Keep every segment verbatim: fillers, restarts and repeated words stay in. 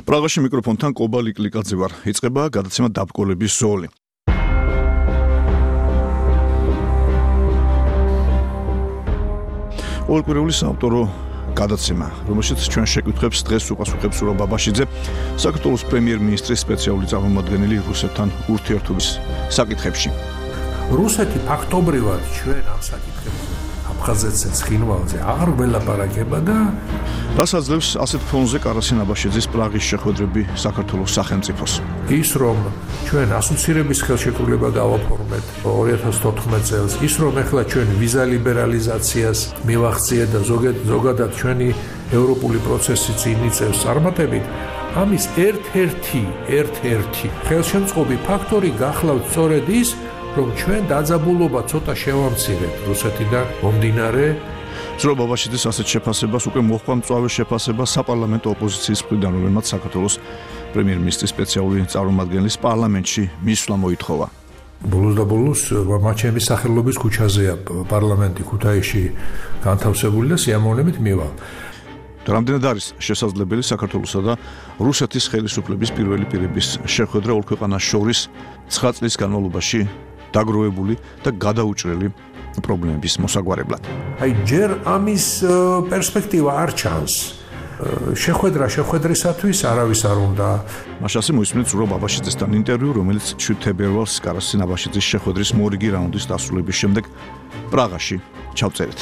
პრაღაში მიკროფონთან კობა ლიკლიკაძე ვარ. იწყება გადაცემა დაბკოლების ზოლი. ყოველკვირეული საავტორო გადაცემა, რომელშიც ჩვენ შევკითხებს დღეს უპასუხებს სურა ბაბაშიძე, საქართველოს პრემიერ-მინისტრის სპეციალური წარმომადგენელი რუსეთთან ურთიერთობის საკითხებში. რუსეთი ფაქტობრივად ჩვენ ამ საკითხებზე აფხაზეთზე ცხინვალზე აღარ ველაპარაკება და რას აძლევს ასეთ ფონზე კარასინ აბაშიძის პრაღის შეხვედრები საქართველოს სახელმწიფოს. ის რომ ჩვენ ასოცირების ხელშეკრულება გავაფორმეთ ორი ათას თოთხმეტ წელს, ის რომ ეხლა ჩვენ ვიზა ლიბერალიზაციას მივახციეთ და ზოგადად ჩვენი ევროპული პროცესი წინ იწევს წარმატებით, ამის ერთ-ერთი ერთ-ერთი ხელშემწყობი ფაქტორი გახლავთ სწორედ ის, რომ ჩვენ დაძაბულობა ცოტა შევამცირეთ რუსეთიდან მომდინარე. ზრო ბაბაშიძის ასეთ შეფასებას უკვე მოჰყვა მწვავე შეფასება საპარლამენტო ოპოზიციის მხრიდან, რომელმაც საქართველოს პრემიერ-მინისტრის სპეციალური წარმომადგენლის პარლამენტში მისვლა მოითხოვა. ბოლოს და ბოლოს მაჩემის სახელობის ქუჩაზეა პარლამენტი ქუთაისში განთავსებული და სიამოვნებით მივალ. რამდენად არის შესაძლებელი საქართველოსა და რუსეთის ხელისუფლების პირველი პირების შეხვედრა ორ ქვეყანას შორის ცხრა წლის განმავლობაში დაგროვებული და გადაუჭრელი პრობლემების მოსაგვარებლად. აი ჯერ ამის პერსპექტივა არ ჩანს. შეხვედრა შეხვედრისათვის არავის არ უნდა. მაშასე მოისმენთ ზურაბ ბაბაშიძესთან ინტერვიუ, რომელიც შვიდ თებერვალს კარასინ აბაშიძის შეხვედრის მორიგი რაუნდის დასრულების შემდეგ პრაღაში ჩავწერეთ.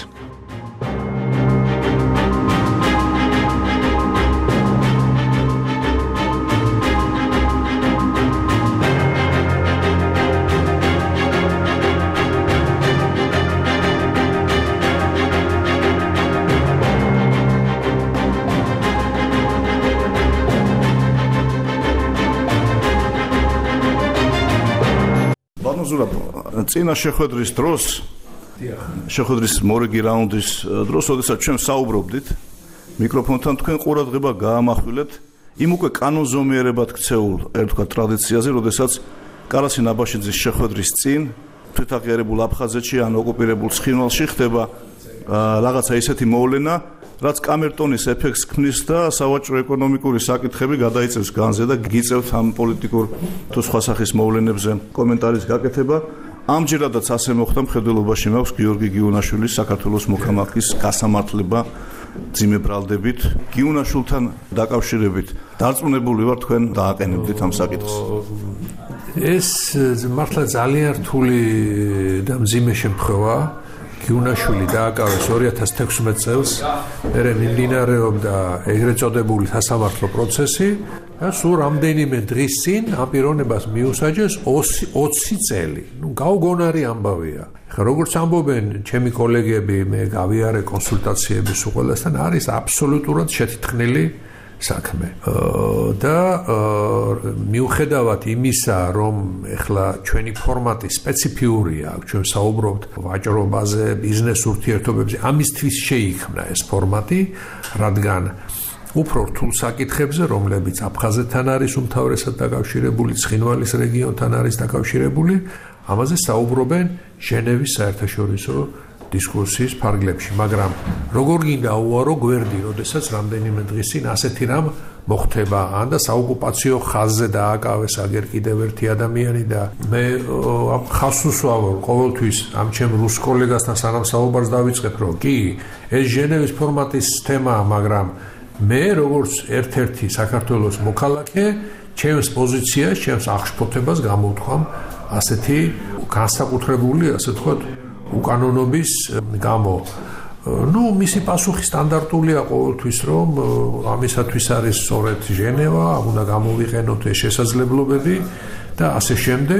წინა შეხვედრის დროს, შეხვედრის მორიგი რაუნდის დროს, როდესაც ჩვენ საუბრობდით, მიკროფონთან თქვენ ყურადღება გაამახვილეთ იმ უკვე კანონზომიერებად ქცეულ ერთგვარ ტრადიციაზე, როდესაც კარასინ აბაშიძის შეხვედრის წინ თვითაღიარებულ აფხაზეთში ან ოკუპირებულ ცხინვალში ხდება რაღაცა ისეთი მოვლენა, რაც კამერტონის ეფექტს ქმნის და სავაჭრო ეკონომიკური საკითხები გადაიწევს განზე და გიწევთ ამ პოლიტიკურ თუ სხვა სახის მოვლენებზე კომენტარის გაკეთება. ამჯერადაც ასე მოხდა, მხედველობაში მაქვს გიორგი გიუნაშვილის საქართველოს მოქალაქის გასამართლება ძიმე ბრალდებით. გიუნაშვილთან დაკავშირებით დარწმუნებული ვარ თქვენ დააყენებდით ამ საკითხს. ეს მართლა ძალიან რთული და მძიმე შემთხვევაა. გიუნაშვილი დააკავეს ორი ათას თექვსმეტ წელს, მერე მიმდინარეობდა ეგრეთ წოდებული სასამართლო პროცესი და სულ რამდენიმე დღის წინ ამ პიროვნებას მიუსაჯეს ოცი წელი. ნუ გაუგონარი ამბავია. ხა როგორც ამბობენ ჩემი კოლეგები, მე გავიარე კონსულტაციების უყოლასთან, არის აბსოლუტურად შეთითქმული საქმე. და მიუხედავად იმისა, რომ ეხლა ჩვენი ფორმატი სპეციფიურია, ჩვენ საუბრობთ ვაჭრობაზე, ბიზნეს ურთიერთობებზე, ამისთვის შეიქმნა ეს ფორმატი, რადგან უფრო რთულ საკითხებზე, რომლებიც აფხაზეთთან არის უმთავრესად დაკავშირებული, ცხინვალის რეგიონთან არის დაკავშირებული, ამაზე საუბრობენ ჟენევის საერთაშორისო დისკუსიის ფარგლებში, მაგრამ როგორ გინდა უარო გვერდი, როდესაც რამდენიმე დღის წინ ასეთი რამ მოხდება, ან და საოკუპაციო ხაზზე დააკავეს აგერ კიდევ ერთი ადამიანი და მე ამ ხაზს უსვამო ყოველთვის ამ ჩემ რუს კოლეგასთან სანამ საუბარს დავიწყებ, რომ კი, ეს ჟენევის ფორმატის თემაა, მაგრამ მე როგორც ერთ-ერთი საქართველოს მოქალაქე, ჩემს პოზიციას, ჩემს აღშფოთებას გამოვთქვამ ასეთი განსაკუთრებული, ასე ვთქვათ, უკანონობის გამო. ნუ მისი პასუხი სტანდარტულია ყოველთვის, რომ ამისათვის არის სწორედ ჟენევა, უნდა გამოვიყენოთ ეს შესაძლებლობები და ასე შემდეგ.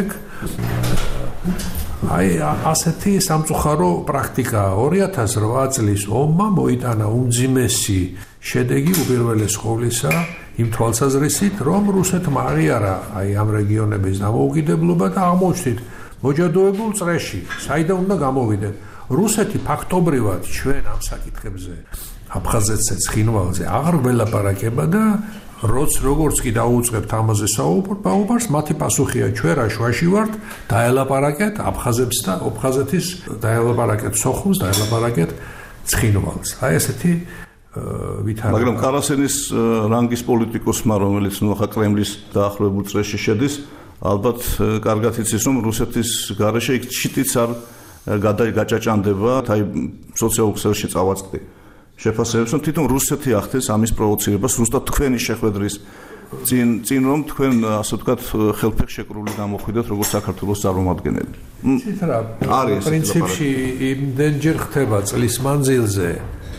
აი ასეთი სამწუხარო პრაქტიკა ორი ათას რვა წლის ომმა მოიტანა უმძიმესი შედეგი უპირველეს ყოვლისა იმ თვალსაზრისით, რომ რუსეთმა აღიარა აი ამ რეგიონების დამოუკიდებლობა და აღმოჩნდით მოჯადოებულ წრეში, საიდან უნდა გამოვიდნენ. რუსეთი ფაქტობრივად ჩვენ ამ საკითხებზე აფხაზეთზე, ცხინვალზე აღარ ველაპარაკება და როც როგორც კი დაუწყებთ ამაზე საუბარს, მათი პასუხია ჩვენ რა შვაში ვართ, დაელაპარაკეთ აფხაზებს და აფხაზეთის, დაელაპარაკეთ სოხუმს, დაელაპარაკეთ ცხინვალს. აი ესეთი ვითარება. მაგრამ კარასენის რანგის პოლიტიკოსმა, რომელიც ნუ ახლა კრემლის დაახლოებულ წრეში შედის, ალბათ კარგად იცის, რომ რუსეთის გარეშე იქ ჩიტიც არ გადაგაჭაჭანდება, აი სოციალურ ქსელში წავაწყდი. შეფასებებს, რომ თვითონ რუსეთი ახდენს ამის პროვოცირებას, ზუსტად თქვენი შეხვედრის წინ წინ რომ თქვენ ასე ვთქვათ ხელფეხ შეკრული გამოხვიდეთ როგორც საქართველოს წარმომადგენელი. ცით რა, პრინციპში იმდენჯერ ხდება წლის მანძილზე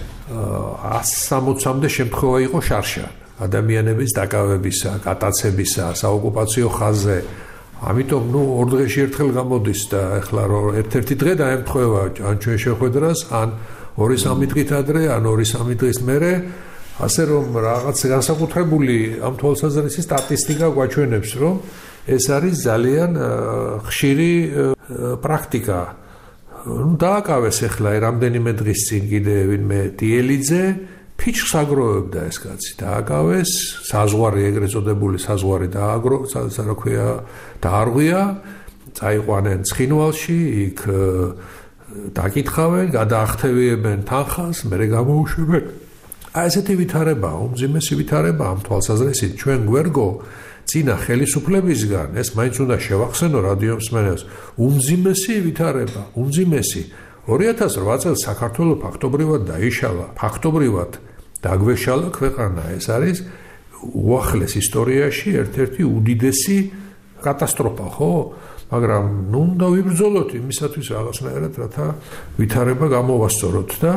ას სამოცამდე შემთხვევა იყო შარშან ადამიანების დაკავებისა, გატაცებისა, საოკუპაციო ხაზზე. ამიტომ ნუ ორ დღეში ერთხელ გამოდის და ეხლა რომ ერთ-ერთი დღე დაემთხვევა ან ჩვენ შეხვედრას, ან ორი სამი დღით ადრე, ან ორი სამი დღის მერე, ასე რომ რაღაც განსაკუთრებული ამ თვალსაზრისით სტატისტიკა გვაჩვენებს, რომ ეს არის ძალიან ხშირი პრაქტიკა. ნუ დააკავეს ეხლა რამდენიმე დღის წინ კიდე ვინმე დიელიძე ფიჩხს აგროვებდა ეს კაცი, დააკავეს, საზღვარი ეგრეთ წოდებული საზღვარი დააგრო, რა ქვია, დაარღვია, წაიყვანენ ცხინვალში, იქ დაკითხავენ, გადაახტევიებენ თანხას, მერე გამოუშვებენ. აი ესეთი ვითარება, უმძიმესი ვითარება ამ თვალსაზრისით ჩვენ გვერგო წინა ხელისუფლებისგან, ეს მაინც უნდა შევახსენო რადიო მსმენელს, უმძიმესი ვითარება, უმძიმესი. ორი ათას რვა წელს საქართველო ფაქტობრივად დაიშალა, ფაქტობრივად დაგვეშალა ქვეყანა. ეს არის უახლეს ისტორიაში ერთ-ერთი უდიდესი კატასტროფა, ხო? მაგრამ ნუ უნდა ვიბრძოლოთ იმისათვის რაღაცნაირად, რათა ვითარება გამოვასწოროთ და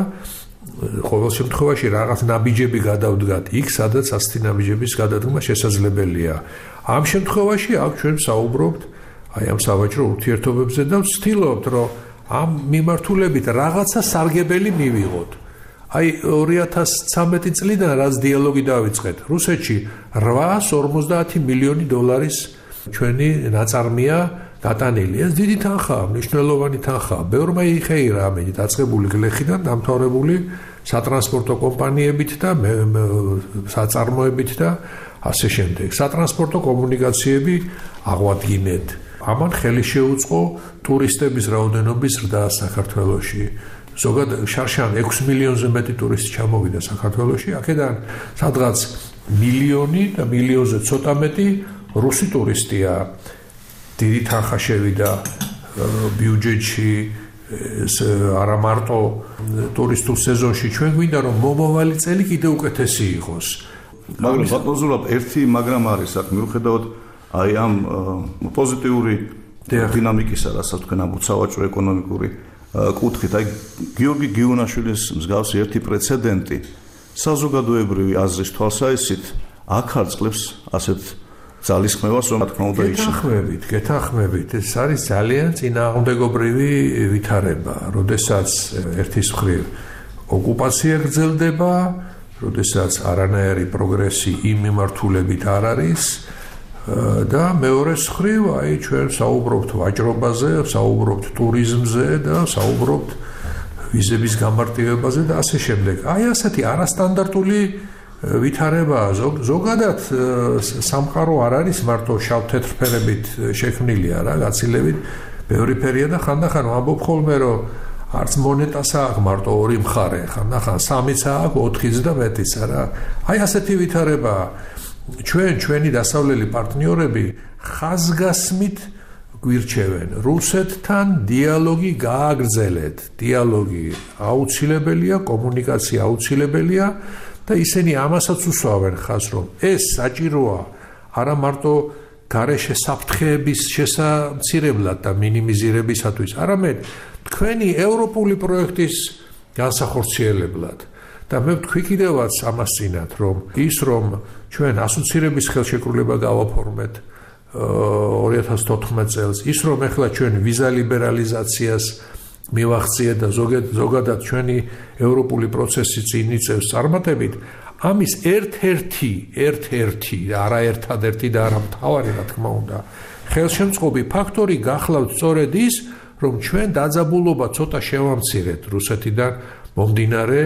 ყოველ შემთხვევაში რაღაც ნაბიჯები გადავდგათ იქ, სადაც ასეთი ნაბიჯების გადადგმა შესაძლებელია. ამ შემთხვევაში აქ ჩვენ საუბრობთ აი ამ სავაჭრო ურთიერთობებზე და ვცდილობთ, რომ ამ მიმართულებით რაღაცა სარგებელი მივიღოთ. აი ორი ათას ცხრამეტი წლიდან რაც დიალოგი დავიწყეთ, რუსეთში რვაას ორმოცდაათი მილიონი დოლარის ჩვენი ნაწარმია დატანილი. ეს დიდი თანხაა, მნიშვნელოვანი თანხაა. ბევრმა იხეირა ამით დაწყებული გლეხიდან დამთავრებული სატრანსპორტო კომპანიებით და საწარმოებით და ასე შემდეგ. სატრანსპორტო კომუნიკაციები აღვადგინეთ. ამან ხელი შეუწყო ტურისტების რაოდენობის ზრდა საქართველოში. ზოგადად შარშან ექვსი მილიონზე მეტი ტურისტი ჩამოვიდა საქართველოში, აქედან სადღაც მილიონი და მილიონზე ცოტა მეტი რუსი ტურისტია. დიდი თანხა შევიდა ბიუჯეტში, არა მარტო ტურისტულ სეზონში, ჩვენ გვინდა რომ მომავალი წელი კიდევ უკეთესი იყოს. მაგრამ ბატონ ზურაბ, ერთი მაგრამ არის აქ მიუხედავად აი ამ პოზიტიური დინამიკისა, რასაც თქვენ ამბობთ სავაჭრო ეკონომიკური კუთხით, აი გიორგი გიუნაშვილის მსგავსი ერთი პრეცედენტი საზოგადოებრივი აზრის თვალსაჩინით აქ არწყლებს ასეთ ძალისხმევას, რომ თქმა უნდა იქნება. გეთანხმებით, გეთანხმებით, ეს არის ძალიან წინააღმდეგობრივი ვითარება, როდესაც ერთის მხრივ ოკუპაცია გრძელდება, როდესაც არანაირი პროგრესი იმ მიმართულებით არ არის და მეორეს მხრივ აი ჩვენ საუბრობთ ვაჭრობაზე, საუბრობთ ტურიზმზე და საუბრობთ ვიზების გამარტივებაზე და ასე შემდეგ. აი ასეთი არასტანდარტული ვითარება ზოგადად სამყარო არ არის მარტო შავ-თეთრ ფერებით შექმნილია რა, გაცილებით ბევრი ფერია და ხანდახან ვამბობ ხოლმე რომ არც მონეტას აქვს მარტო ორი მხარე, ხანდახან სამიც აქვს, ოთხიც და მეტიც რა. აი ასეთი ვითარება ჩვენ ჩვენი დასავლელი პარტნიორები ხაზგასმით გვირჩევენ რუსეთთან დიალოგი გააგრძელეთ, დიალოგი აუცილებელია, კომუნიკაცია აუცილებელია და ისინი ამასაც უსვავენ ხაზს, რომ ეს საჭიროა არა მარტო გარეშე საფრთხეების შესამცირებლად და მინიმიზირებისათვის, არამედ თქვენი ევროპული პროექტის განსახორციელებლად. და მე ვთქვი კიდევაც ამას წინათ, რომ ის რომ ჩვენ ასოცირების ხელშეკრულება გავაფორმეთ ორი ათას თოთხმეტ წელს, ის რომ ეხლა ჩვენ ვიზა ლიბერალიზაციას მივახციეთ და ზოგადად ჩვენი ევროპული პროცესი წინ იწევს წარმატებით, ამის ერთ-ერთი, ერთ-ერთი, არა ერთადერთი და არა მთავარი, რა თქმა უნდა, ხელშემწყობი ფაქტორი გახლავთ სწორედ ის, რომ ჩვენ დაძაბულობა ცოტა შევამცირეთ რუსეთიდან მომდინარე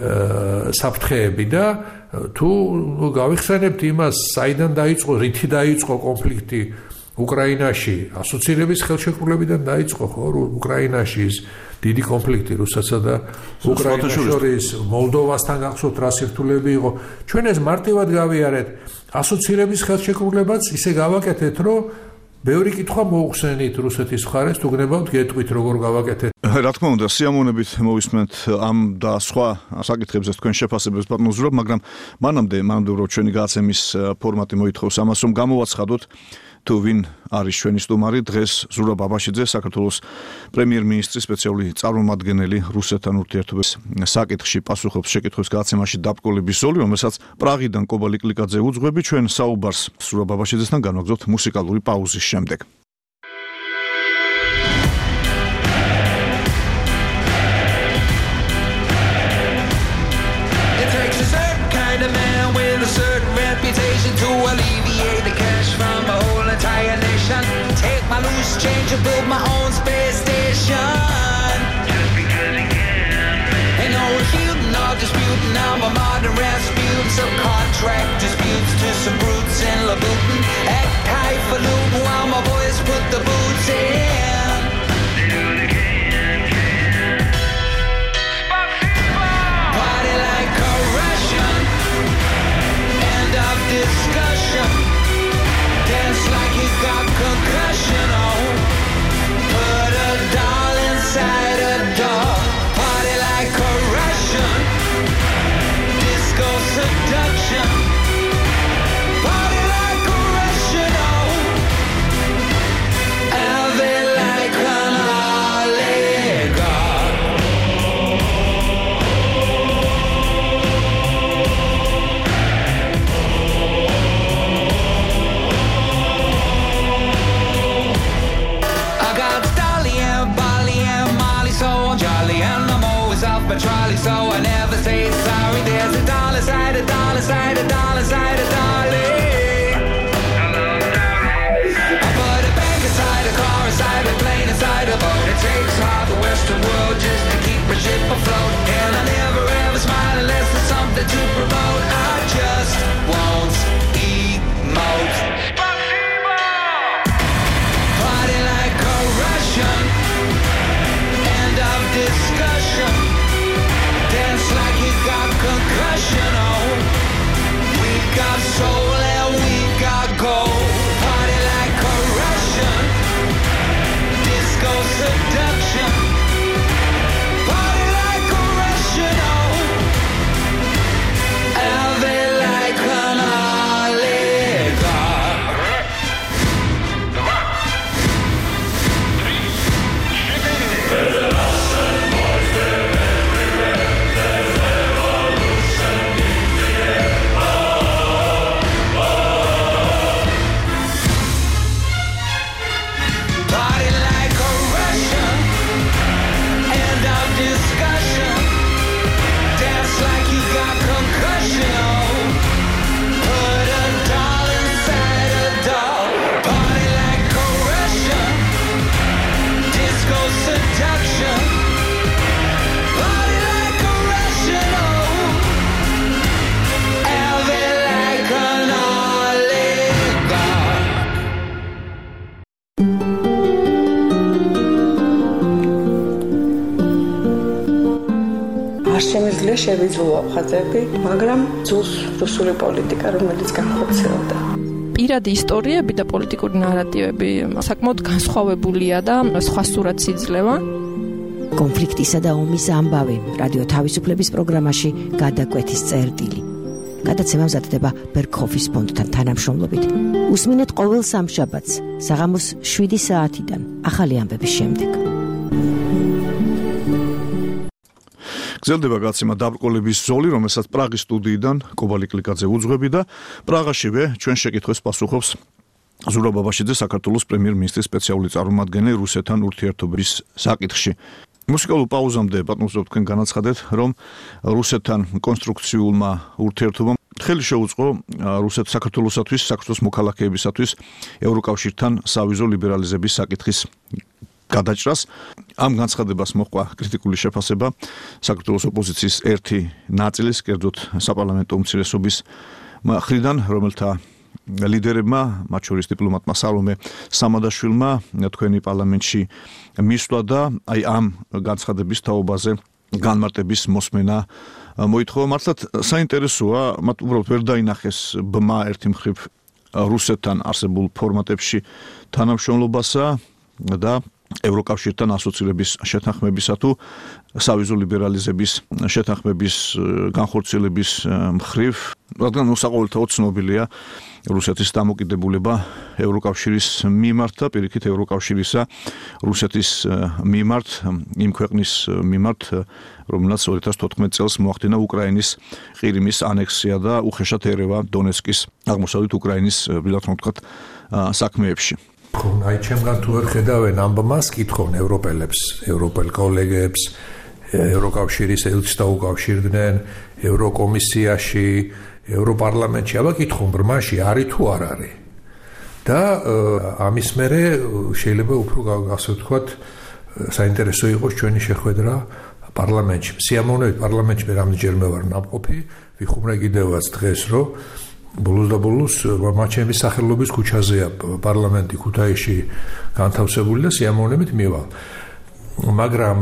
საფრთხეები და თუ გავიხსენებთ იმას, საიდან დაიწყო, რითი დაიწყო კონფლიქტი უკრაინაში ასოცირების ხელშეკრულებიდან დაიწყო ხო უკრაინაში ის დიდი კონფლიქტი რუსეთსა და უკრაინას შორის მოლდოვასთან გახსოვთ რა სირთულეები იყო ჩვენ ეს მარტივად გავიარეთ ასოცირების ხელშეკრულებაც ისე გავაკეთეთ რომ ბევრი კითხვა მოუხსენით რუსეთის მხარეს თუ გნებავთ გეტყვით როგორ გავაკეთეთ რა თქმა უნდა სიამოვნებით მოვისმენთ ამ და სხვა საკითხებზე თქვენ შეფასებებს ბატონ ზურაბ მაგრამ მანამდე მანამდე რომ ჩვენი გადაცემის ფორმატი მოითხოვს ამას რომ გამოვაცხადოთ თუ ვინ არის ჩვენი სტუმარი დღეს ზურაბ აბაშიძე საქართველოს პრემიერ-მინისტრის სპეციალური წარმომადგენელი რუსეთთან ურთიერთობების საკითხში პასუხობს შეკითხვის გადაცემაში დაბრკოლების ზოლი რომელსაც პრაღიდან კობა ლიკლიკაძე უძღვები ჩვენ საუბარს ზურაბ აბაშიძესთან განვაგრძობთ მუსიკალური პაუზის შემდეგ to alleviate the cash from a whole entire nation. Take my loose change and build my own space station. Just because you can. Ain't no refuting or disputing. I'm a modern Rasputin. Subcontract disputes to some brutes in Louboutin. Act highfalutin while my boys put the boots in. Party like a Russian. End of discussion. Dance like you got concussion. Oh, put a doll inside a doll. Party like a Russian. Disco seduction. Party like a Russian. Oh, have it like an oligarch. I got Dolly and Bolly and Molly, so I'm jolly and I'm always off my trolley, so I never say sorry. There's a dollar side, a dollar side, a dollar side, a dolly. I put a bank inside a car, inside a plane, inside a boat. It takes half the Western world just to keep a ship afloat, and I never ever smile unless there's something to promote. I just won't emote. Party like a Russian. End of discussion. Dance like you got concussion. Oh, we got soul and we got gold. Party like a Russian. Disco seduction. Party like a Russian. Oh, have it like an oligarch. Party like a Russian. End of discussion. Dance like you got concussion. Oh, put a doll inside a doll. Party like a Russian. Disco seduction. Party like a Russian. Oh, have it like an oligarch. არ შემიძლია შევიძულო ხაზები, მაგრამ ძულს რუსული პოლიტიკა, რომელიც განხორციელდა. პირადი ისტორიები და პოლიტიკური ნარატივები საკმაოდ განსხვავებულია და სხვა სურათს იძლევა. კონფლიქტისა და ომის ამბავი რადიო თავისუფლების პროგრამაში გადაკვეთის წერტილი. გადაცემა მზადდება ბერქოფის ფონდთან თანამშრომლობით. უსმინეთ ყოველ სამშაბათს საღამოს შვიდი საათიდან ახალი ამბების შემდეგ. გრძელდება გადაცემა დაბრკოლების ზოლი, რომელსაც პრაღის სტუდიიდან კობა ლიკლიკაძე უძღვები და პრაღაშივე ჩვენ შეკითხვას პასუხობს ზურაბ აბაშიძე საქართველოს პრემიერ-მინისტრის სპეციალური წარმომადგენელი რუსეთთან ურთიერთობების საკითხში. მუსიკალურ პაუზამდე ბატონ ზურაბ თქვენ განაცხადეთ, რომ რუსეთთან კონსტრუქციულმა ურთიერთობამ ხელი შეუწყო რუსეთ საქართველოსათვის, საქართველოს მოქალაქეებისათვის ევროკავშირთან სავიზო ლიბერალიზების საკითხის გადაჭრას. ამ განცხადებას მოჰყვა კრიტიკული შეფასება საქართველოს ოპოზიციის ერთი ნაწილის, კერძოდ საპარლამენტო უმცირესობის მხრიდან, რომელთა ლიდერებმა, მათ შორის დიპლომატმა სალომე სამადაშვილმა თქვენი პარლამენტში მისვლა და აი ამ განცხადების თაობაზე განმარტების მოსმენა მოითხოვა. მართლაც საინტერესოა, მათ უბრალოდ ვერ დაინახეს ბმა ერთი მხრივ რუსეთთან არსებულ ფორმატებში თანამშრომლობასა და ევროკავშირთან ასოცირების შეთანხმებისა თუ სავიზო ლიბერალიზების შეთანხმების განხორციელების მხრივ, რადგან უსაყოველთაოდ ცნობილია რუსეთის დამოკიდებულება ევროკავშირის მიმართ და პირიქით ევროკავშირისა რუსეთის მიმართ, იმ ქვეყნის მიმართ, რომელსაც ორი ათას თოთხმეტ წელს მოახდინა უკრაინის ყირიმის ანექსია და უხეშად ერევა დონეცკის აღმოსავლეთ უკრაინის ბილად რომ ვთქვათ საქმეებში. ხომ აი ჩემგან თუ ვერ ხედავენ ამბამას კითხონ ევროპელებს, ევროპელ კოლეგებს, ევროკავშირის ელჩს დაუკავშირდნენ, ევროკომისიაში, ევროპარლამენტში, აბა კითხონ ბრმაში არის თუ არ არის. და ამის მერე შეიძლება უფრო ასე ვთქვათ საინტერესო იყოს ჩვენი შეხვედრა პარლამენტში. სიამოვნებით პარლამენტში მე რამდენჯერმე ვარ ნამყოფი, ვიხუმრე კიდევაც დღეს რომ ბოლოს და ბოლოს მაჩემის სახელობის ქუჩაზეა პარლამენტი ქუთაისში განთავსებული და სიამოვნებით მივალ. მაგრამ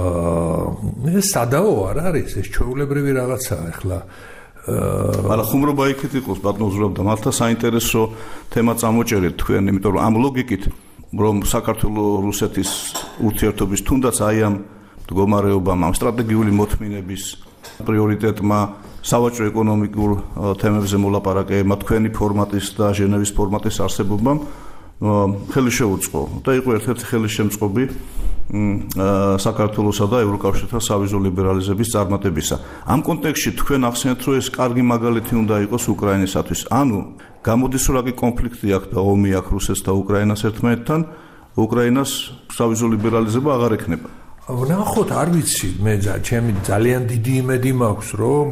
ეს სადაო არ არის, ეს ჩვეულებრივი რაღაცაა ახლა. მაგრამ ხუმრობა იქით იყოს ბატონო ზურაბ და მართლა საინტერესო თემა წამოჭერეთ თქვენ, იმიტომ რომ ამ ლოგიკით რომ საქართველოს რუსეთის ურთიერთობის თუნდაც აი ამ მდგომარეობამ, ამ სტრატეგიული მოთმინების პრიორიტეტმა სავაჭრო ეკონომიკურ თემებზე მოლაპარაკებმა თქვენი ფორმატის და ჟენევის ფორმატის არსებობამ ხელი შეუწყო და იყო ერთ-ერთი ხელისშემწყობი საქართველოსა და ევროკავშირთან სავიზო ლიბერალიზების წარმატებისა. ამ კონტექსტში თქვენ ახსენეთ, რომ ეს კარგი მაგალითი უნდა იყოს უკრაინისათვის. ანუ გამოდის რომ რაკი კონფლიქტი აქვს და ომი აქვს რუსეთს და უკრაინას ერთმანეთთან, უკრაინას სავიზო ლიბერალიზება აღარ ექნება. ნახოთ, არ ვიცი, მე ჩემი ძალიან დიდი იმედი მაქვს, რომ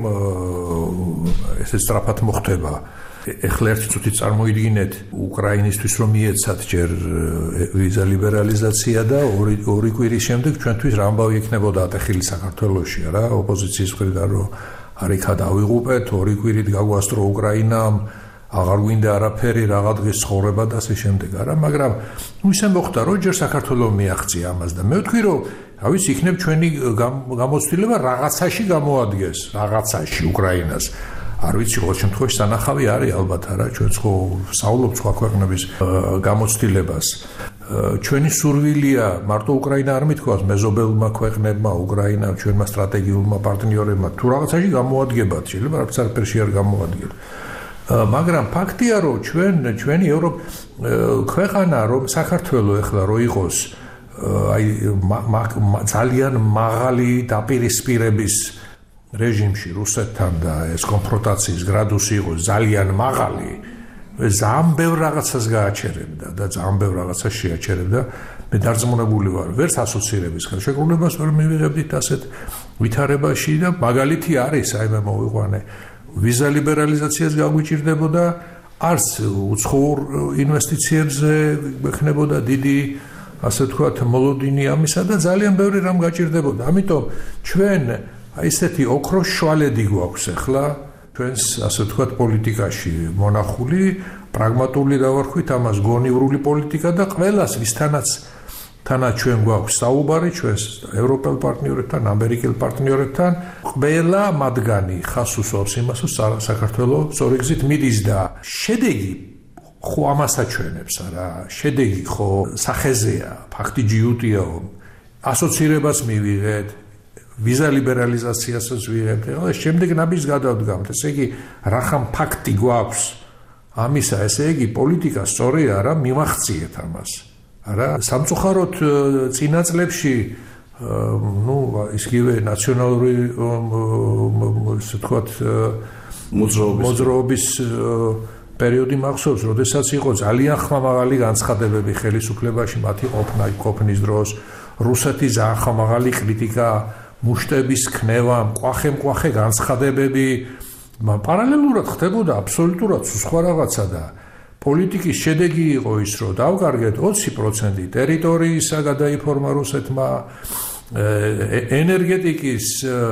ესე სწრაფად მოხდება. ეხლა ერთი წუთი წარმოიდგინეთ უკრაინისთვის რომ მიეცათ ჯერ ვიზა ლიბერალიზაცია და ორი ორი კვირის შემდეგ ჩვენთვის რა ამბავი ექნებოდა ატეხილი საქართველოში რა ოპოზიციის მხრიდან რომ არიქა დავიღუპეთ ორი კვირით გაგვასწრო უკრაინამ აღარ გვინდა არაფერი რაღაც დღის ცხოვრება და ასე შემდეგ არა მაგრამ ისე მოხდა რომ ჯერ საქართველოს მიაღწია ამას და მე ვთქვი რომ რა ვიცი იქნებ ჩვენი გამოცდილება რაღაცაში გამოადგეს რაღაცაში უკრაინას არ ვიცი ყოველ შემთხვევაში სანახავი არის ალბათ არა ჩვენ ხო საუბრობთ სხვა ქვეყნების გამოცდილებას ჩვენი სურვილია მარტო უკრაინა არ მithქვას მეზობელმა ქვეყნებმა უკრაინა ჩვენმა სტრატეგიულმა პარტნიორებმა თუ რაღაცაში გამოადგებათ შეიძლება რაღაც არაფერში არ გამოადგეთ მაგრამ ფაქტია რომ ჩვენ ჩვენი ევროპ ქვეყანა რომ საქართველოს ეხლა რო იყოს აი ძალიან მაღალი დაპირისპირების რეჟიმში რუსეთთან და ეს კონფრონტაციის გრადუსი იყო ძალიან მაღალი ძალიან ბევრ რაღაცას გააჩერებდა და ძალიან ბევრ რაღაცას შეაჩერებდა მე დარწმუნებული ვარ ვერც ასოცირების ხელშეკრულებას ვერ მივიღებდით ასეთ ვითარებაში და მაგალითი არის აი მე მოვიყვანე ვიზა ლიბერალიზაციას გაგვიჭირდებოდა არც უცხოურ ინვესტიციებზე გვექნებოდა დიდი ასე ვთქვათ მოლოდინი ამისა და ძალიან ბევრი რამ გაჭირდებოდა ამიტომ ჩვენ აი ესეთი ოქროს შვალედი გვაქვს ახლა ჩვენს ასე ვთქვათ პოლიტიკაში მონახული პრაგმატული დავარქვით ამას გონივრული პოლიტიკა და ყველას ვისთანაც თანაც ჩვენ გვაქვს საუბარი ჩვენს ევროპელ პარტნიორებთან ამერიკელ პარტნიორებთან ყველა მათგანი ხას უსვამს იმას რომ საქართველოს სწორი გზით მიდის და შედეგი ხო ამას აჩვენებს არა შედეგი ხო სახეზეა ფაქტი ჯიუტიაო ასოცირებას მივიღეთ ვიზა ლიბერალიზაციასაც ვიღებთ და შემდეგ ნაბიჯს გადავდგამთ ესე იგი რახან ფაქტი გვაქვს ამისა ესე იგი პოლიტიკა სწორი არა მიმახციეთ ამას არა სამწუხაროდ წინა წლებში ნუ ისგივე ნაციონალური ესე ვთქვათ მოძრაობის პერიოდი მახსოვს როდესაც იყო ძალიან ხმამაღალი განცხადებები ხელისუფლებაში მათი ყოფნა ყოფნის დროს რუსეთი ძალიან ხმამაღალი კრიტიკა მუშტების ქნევა, მკვახე-მკვახე განცხადებები, პარალელურად ხდებოდა აბსოლუტურად სხვა რაღაცა და პოლიტიკის შედეგი იყო ის, რომ დავკარგეთ ოცი პროცენტი ტერიტორიისა გადაიფორმა რუსეთმა, ენერგეტიკის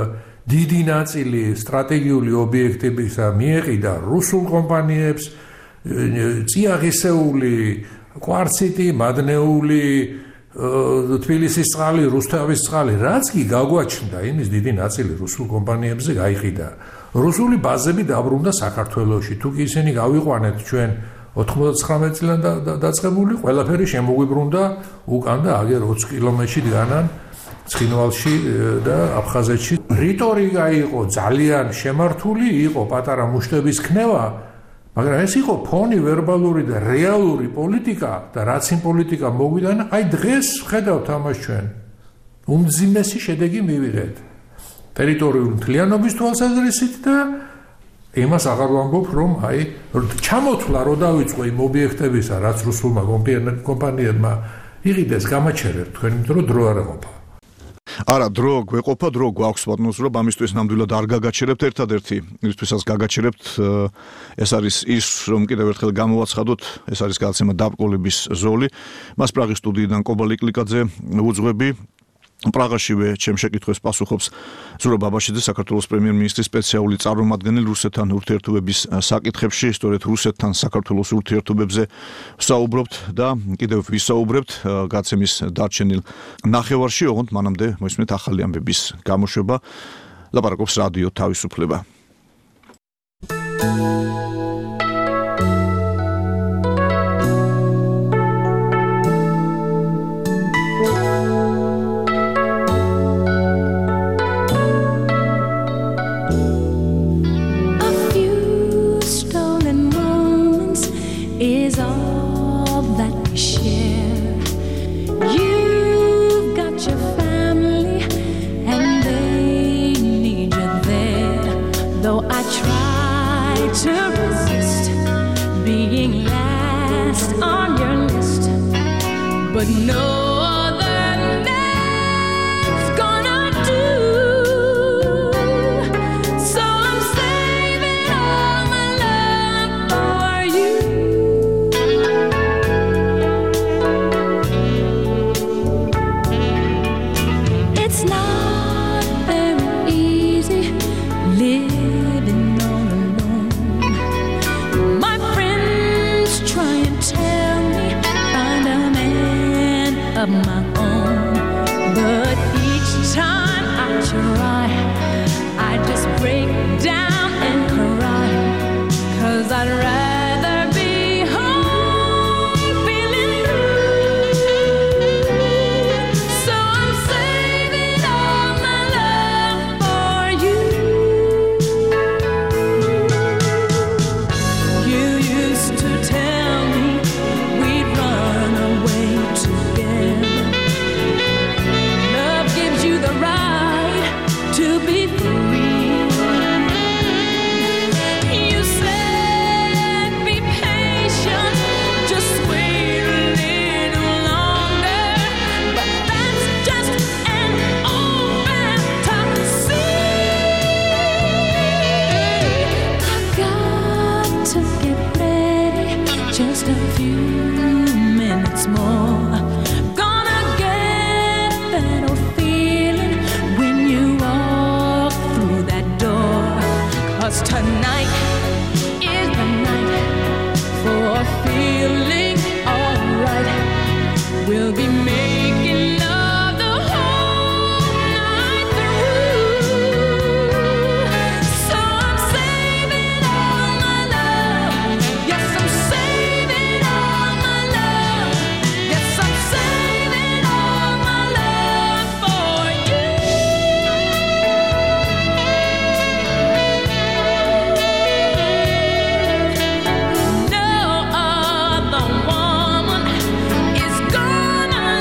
დიდი ნაწილი სტრატეგიული ობიექტებისა მიეყიდა რუსულ კომპანიებს წიაღისეული, კვარციტი, მადნეული, თბილისის წყალი, რუსთავის წყალი, რაც კი გაგვაჩნდა, იმის დიდი ნაწილი რუსულ კომპანიებზე გაიყიდა. რუსული ბაზები დაბრუნდა საქართველოში. თუ კი ისინი გავიყვანეთ ჩვენ ოთხმოცდათცხრამეტ წლიდან დაწყებული, ყველაფერი შემოგვიბრუნდა უკან და აგერ ოცი კილომეტრში დგანან ცხინვალში და აფხაზეთში. რიტორიკა იყო ძალიან შემართული, იყო პატარა მუშტების ქნევა, მაგრამ ეს იყო ფონი ვერბალური და რეალური პოლიტიკა და რაც იმ პოლიტიკა მოგვიდანა, აი დღეს ხედავთ ამას ჩვენ. უმძიმესი შედეგი მივიღეთ. ტერიტორიული მთლიანობის თვალსაზრისით და იმას აღარ ვამბობ, რომ აი ჩამოთვლა რო დავიწყო იმ ობიექტებისა, რაც რუსულმა კომპანიებმა იყიდეს, გამაჩერებთ თქვენ, იმიტომ რომ დრო არ ეყოფა. არა, დრო გვეყოფა, დრო გვაქვს ბატონო, ამისთვის ნამდვილად არ გაგაჩერებთ ერთადერთი, იმისთვისაც გაგაჩერებთ, ეს არის ის, რომ კიდევ ერთხელ გამოვაცხადოთ, ეს არის გადაცემა დაბრკოლების ზოლი. მას პრაღის სტუდიიდან კობალ იკლიკაძე უძღვები. პრაღაშივე ჩემ შეკითხვებს პასუხობს ზურაბ აბაშიძე, საქართველოს პრემიერ-მინისტრის სპეციალური წარმომადგენელი რუსეთთან ურთიერთობების საკითხებში, სწორედ რუსეთთან საქართველოს ურთიერთობებზე ვსაუბრობთ და კიდევ ვისაუბრებთ გადაცემის დარჩენილ ნახევარში, ოღონდ მანამდე მოისმენთ ახალი ამბების გამოშვება. ლაპარაკობს რადიო თავისუფლება. But no other name's gonna do. So I'm saving all my love for you. It's not very easy living all alone. My friends try and tell me find a man of my own, but each time I try, I just break down and cry, 'cause I'd rather be home feeling blue. So I'm saving all my love for you. You used to tell me we'd run away together. Love gives you the right to be free. You said be patient, just wait a little longer, but that's just an old fantasy. I've got to get ready, just a few minutes more. Gonna get that old feeling when you walk through that door. 'Cause tonight is the night for feeling alright. We'll be making love the whole night through. So I'm saving all my love. Yes, I'm saving all my love. Yes, I'm saving all my love for you. No other woman is gonna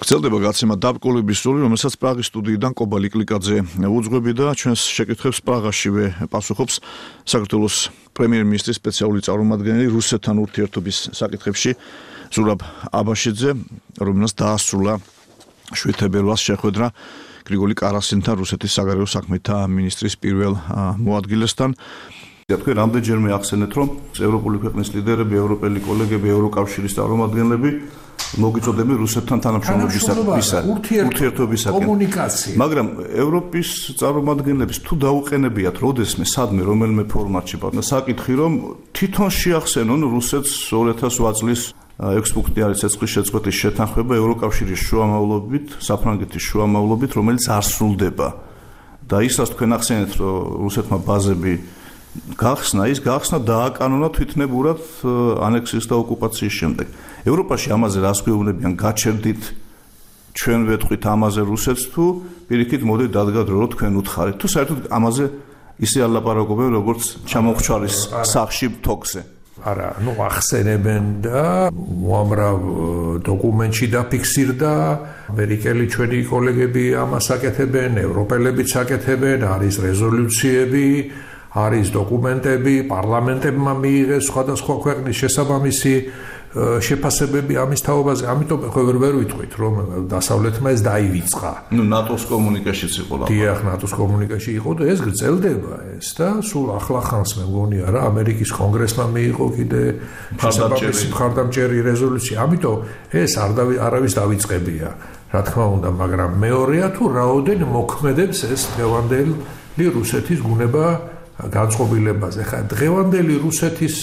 გრძელდება გაცემა დაბკოლების სული, რომელსაც პრაღის სტუდიიდან კობა ლიკლიკაძე უძღვებიდა ჩვენს შეკითხვებს პრაღაშივე პასუხობს საქართველოს პრემიერ-მინისტრის სპეციალური წარმომადგენელი რუსეთთან ურთიერთობის საკითხებში ზურაბ აბაშიძე, რომელსაც დაასრულა შვიდ თებერვალს შეხვედრა გრიგოლი კარასინთან, რუსეთის საგარეო საქმეთა მინისტრის პირველ მოადგილესთან. თქვენ რამდენჯერმე ახსენეთ, რომ ევროპული ქვეყნის ლიდერები, ევროპელი კოლეგები, ევროკავშირის წარმომადგენლები მოგიწოდებენ რუსეთთან თანამშრომლობისაკენ, ურთიერთობისაკენ, კომუნიკაცია. მაგრამ ევროპის წარმომადგენლებს თუ დაუყენებიათ როდესმე სადმე რომელიმე ფორმატში და საკითხი რომ თვითონ შეახსენონ რუსეთს ორი ათას ოთხ წლის ექვსი პუნქტი არის ცეცხლის შეწყვეტის შეთანხმება ევროკავშირის შუამავლობით, საფრანგეთის შუამავლობით, რომელიც არ სრულდება. და ისაც თქვენ ახსენეთ, რომ რუსეთმა ბაზები გახსნა, ის გახსნა დააკანონა თვითნებურად ანექსიის და ოკუპაციის შემდეგ. ევროპაში ამაზე რას გვეუბნებიან, გაჩერდით, ჩვენ ვეთყვით ამაზე რუსეთს თუ პირიქით მოდით დადგა დრო რომ თქვენ უთხარით. თუ საერთოდ ამაზე ისე არ ლაპარაკობენ, როგორც ჩამოხჩალის სახში თოქზე. არა, ну ახსენებენ და უამრავ დოკუმენტში დაფიქსირდა, ამერიკელი ჩვენი კოლეგები ამას აკეთებენ, ევროპელებიც აკეთებენ, არის რეზოლუციები, არის დოკუმენტები, პარლამენტებმა მიიღეს სხვადასხვა ქვეყნის შესაბამისი შეფასებები ამის თაობაზე, ამიტომ ხო ვერ ვიტყვით, რომ დასავლეთმა ეს დაივიწყა. ნუ ნატოს კომუნიკაშიც იყო რა. დიახ, ნატოს კომუნიკაში იყო და ეს გრძელდება ეს და სულ ახლა ხანს მე მგონია რა, ამერიკის კონგრესმა მიიღო კიდე შესაბამისი მხარდამჭერი რეზოლუცია. ამიტომ ეს არ არავის დავიწყებია, რა თქმა უნდა, მაგრამ მეორეა თუ რაოდენ მოქმედებს ეს დღევანდელი რუსეთის ბუნება განწყობილებაზე. ხა დღევანდელი რუსეთის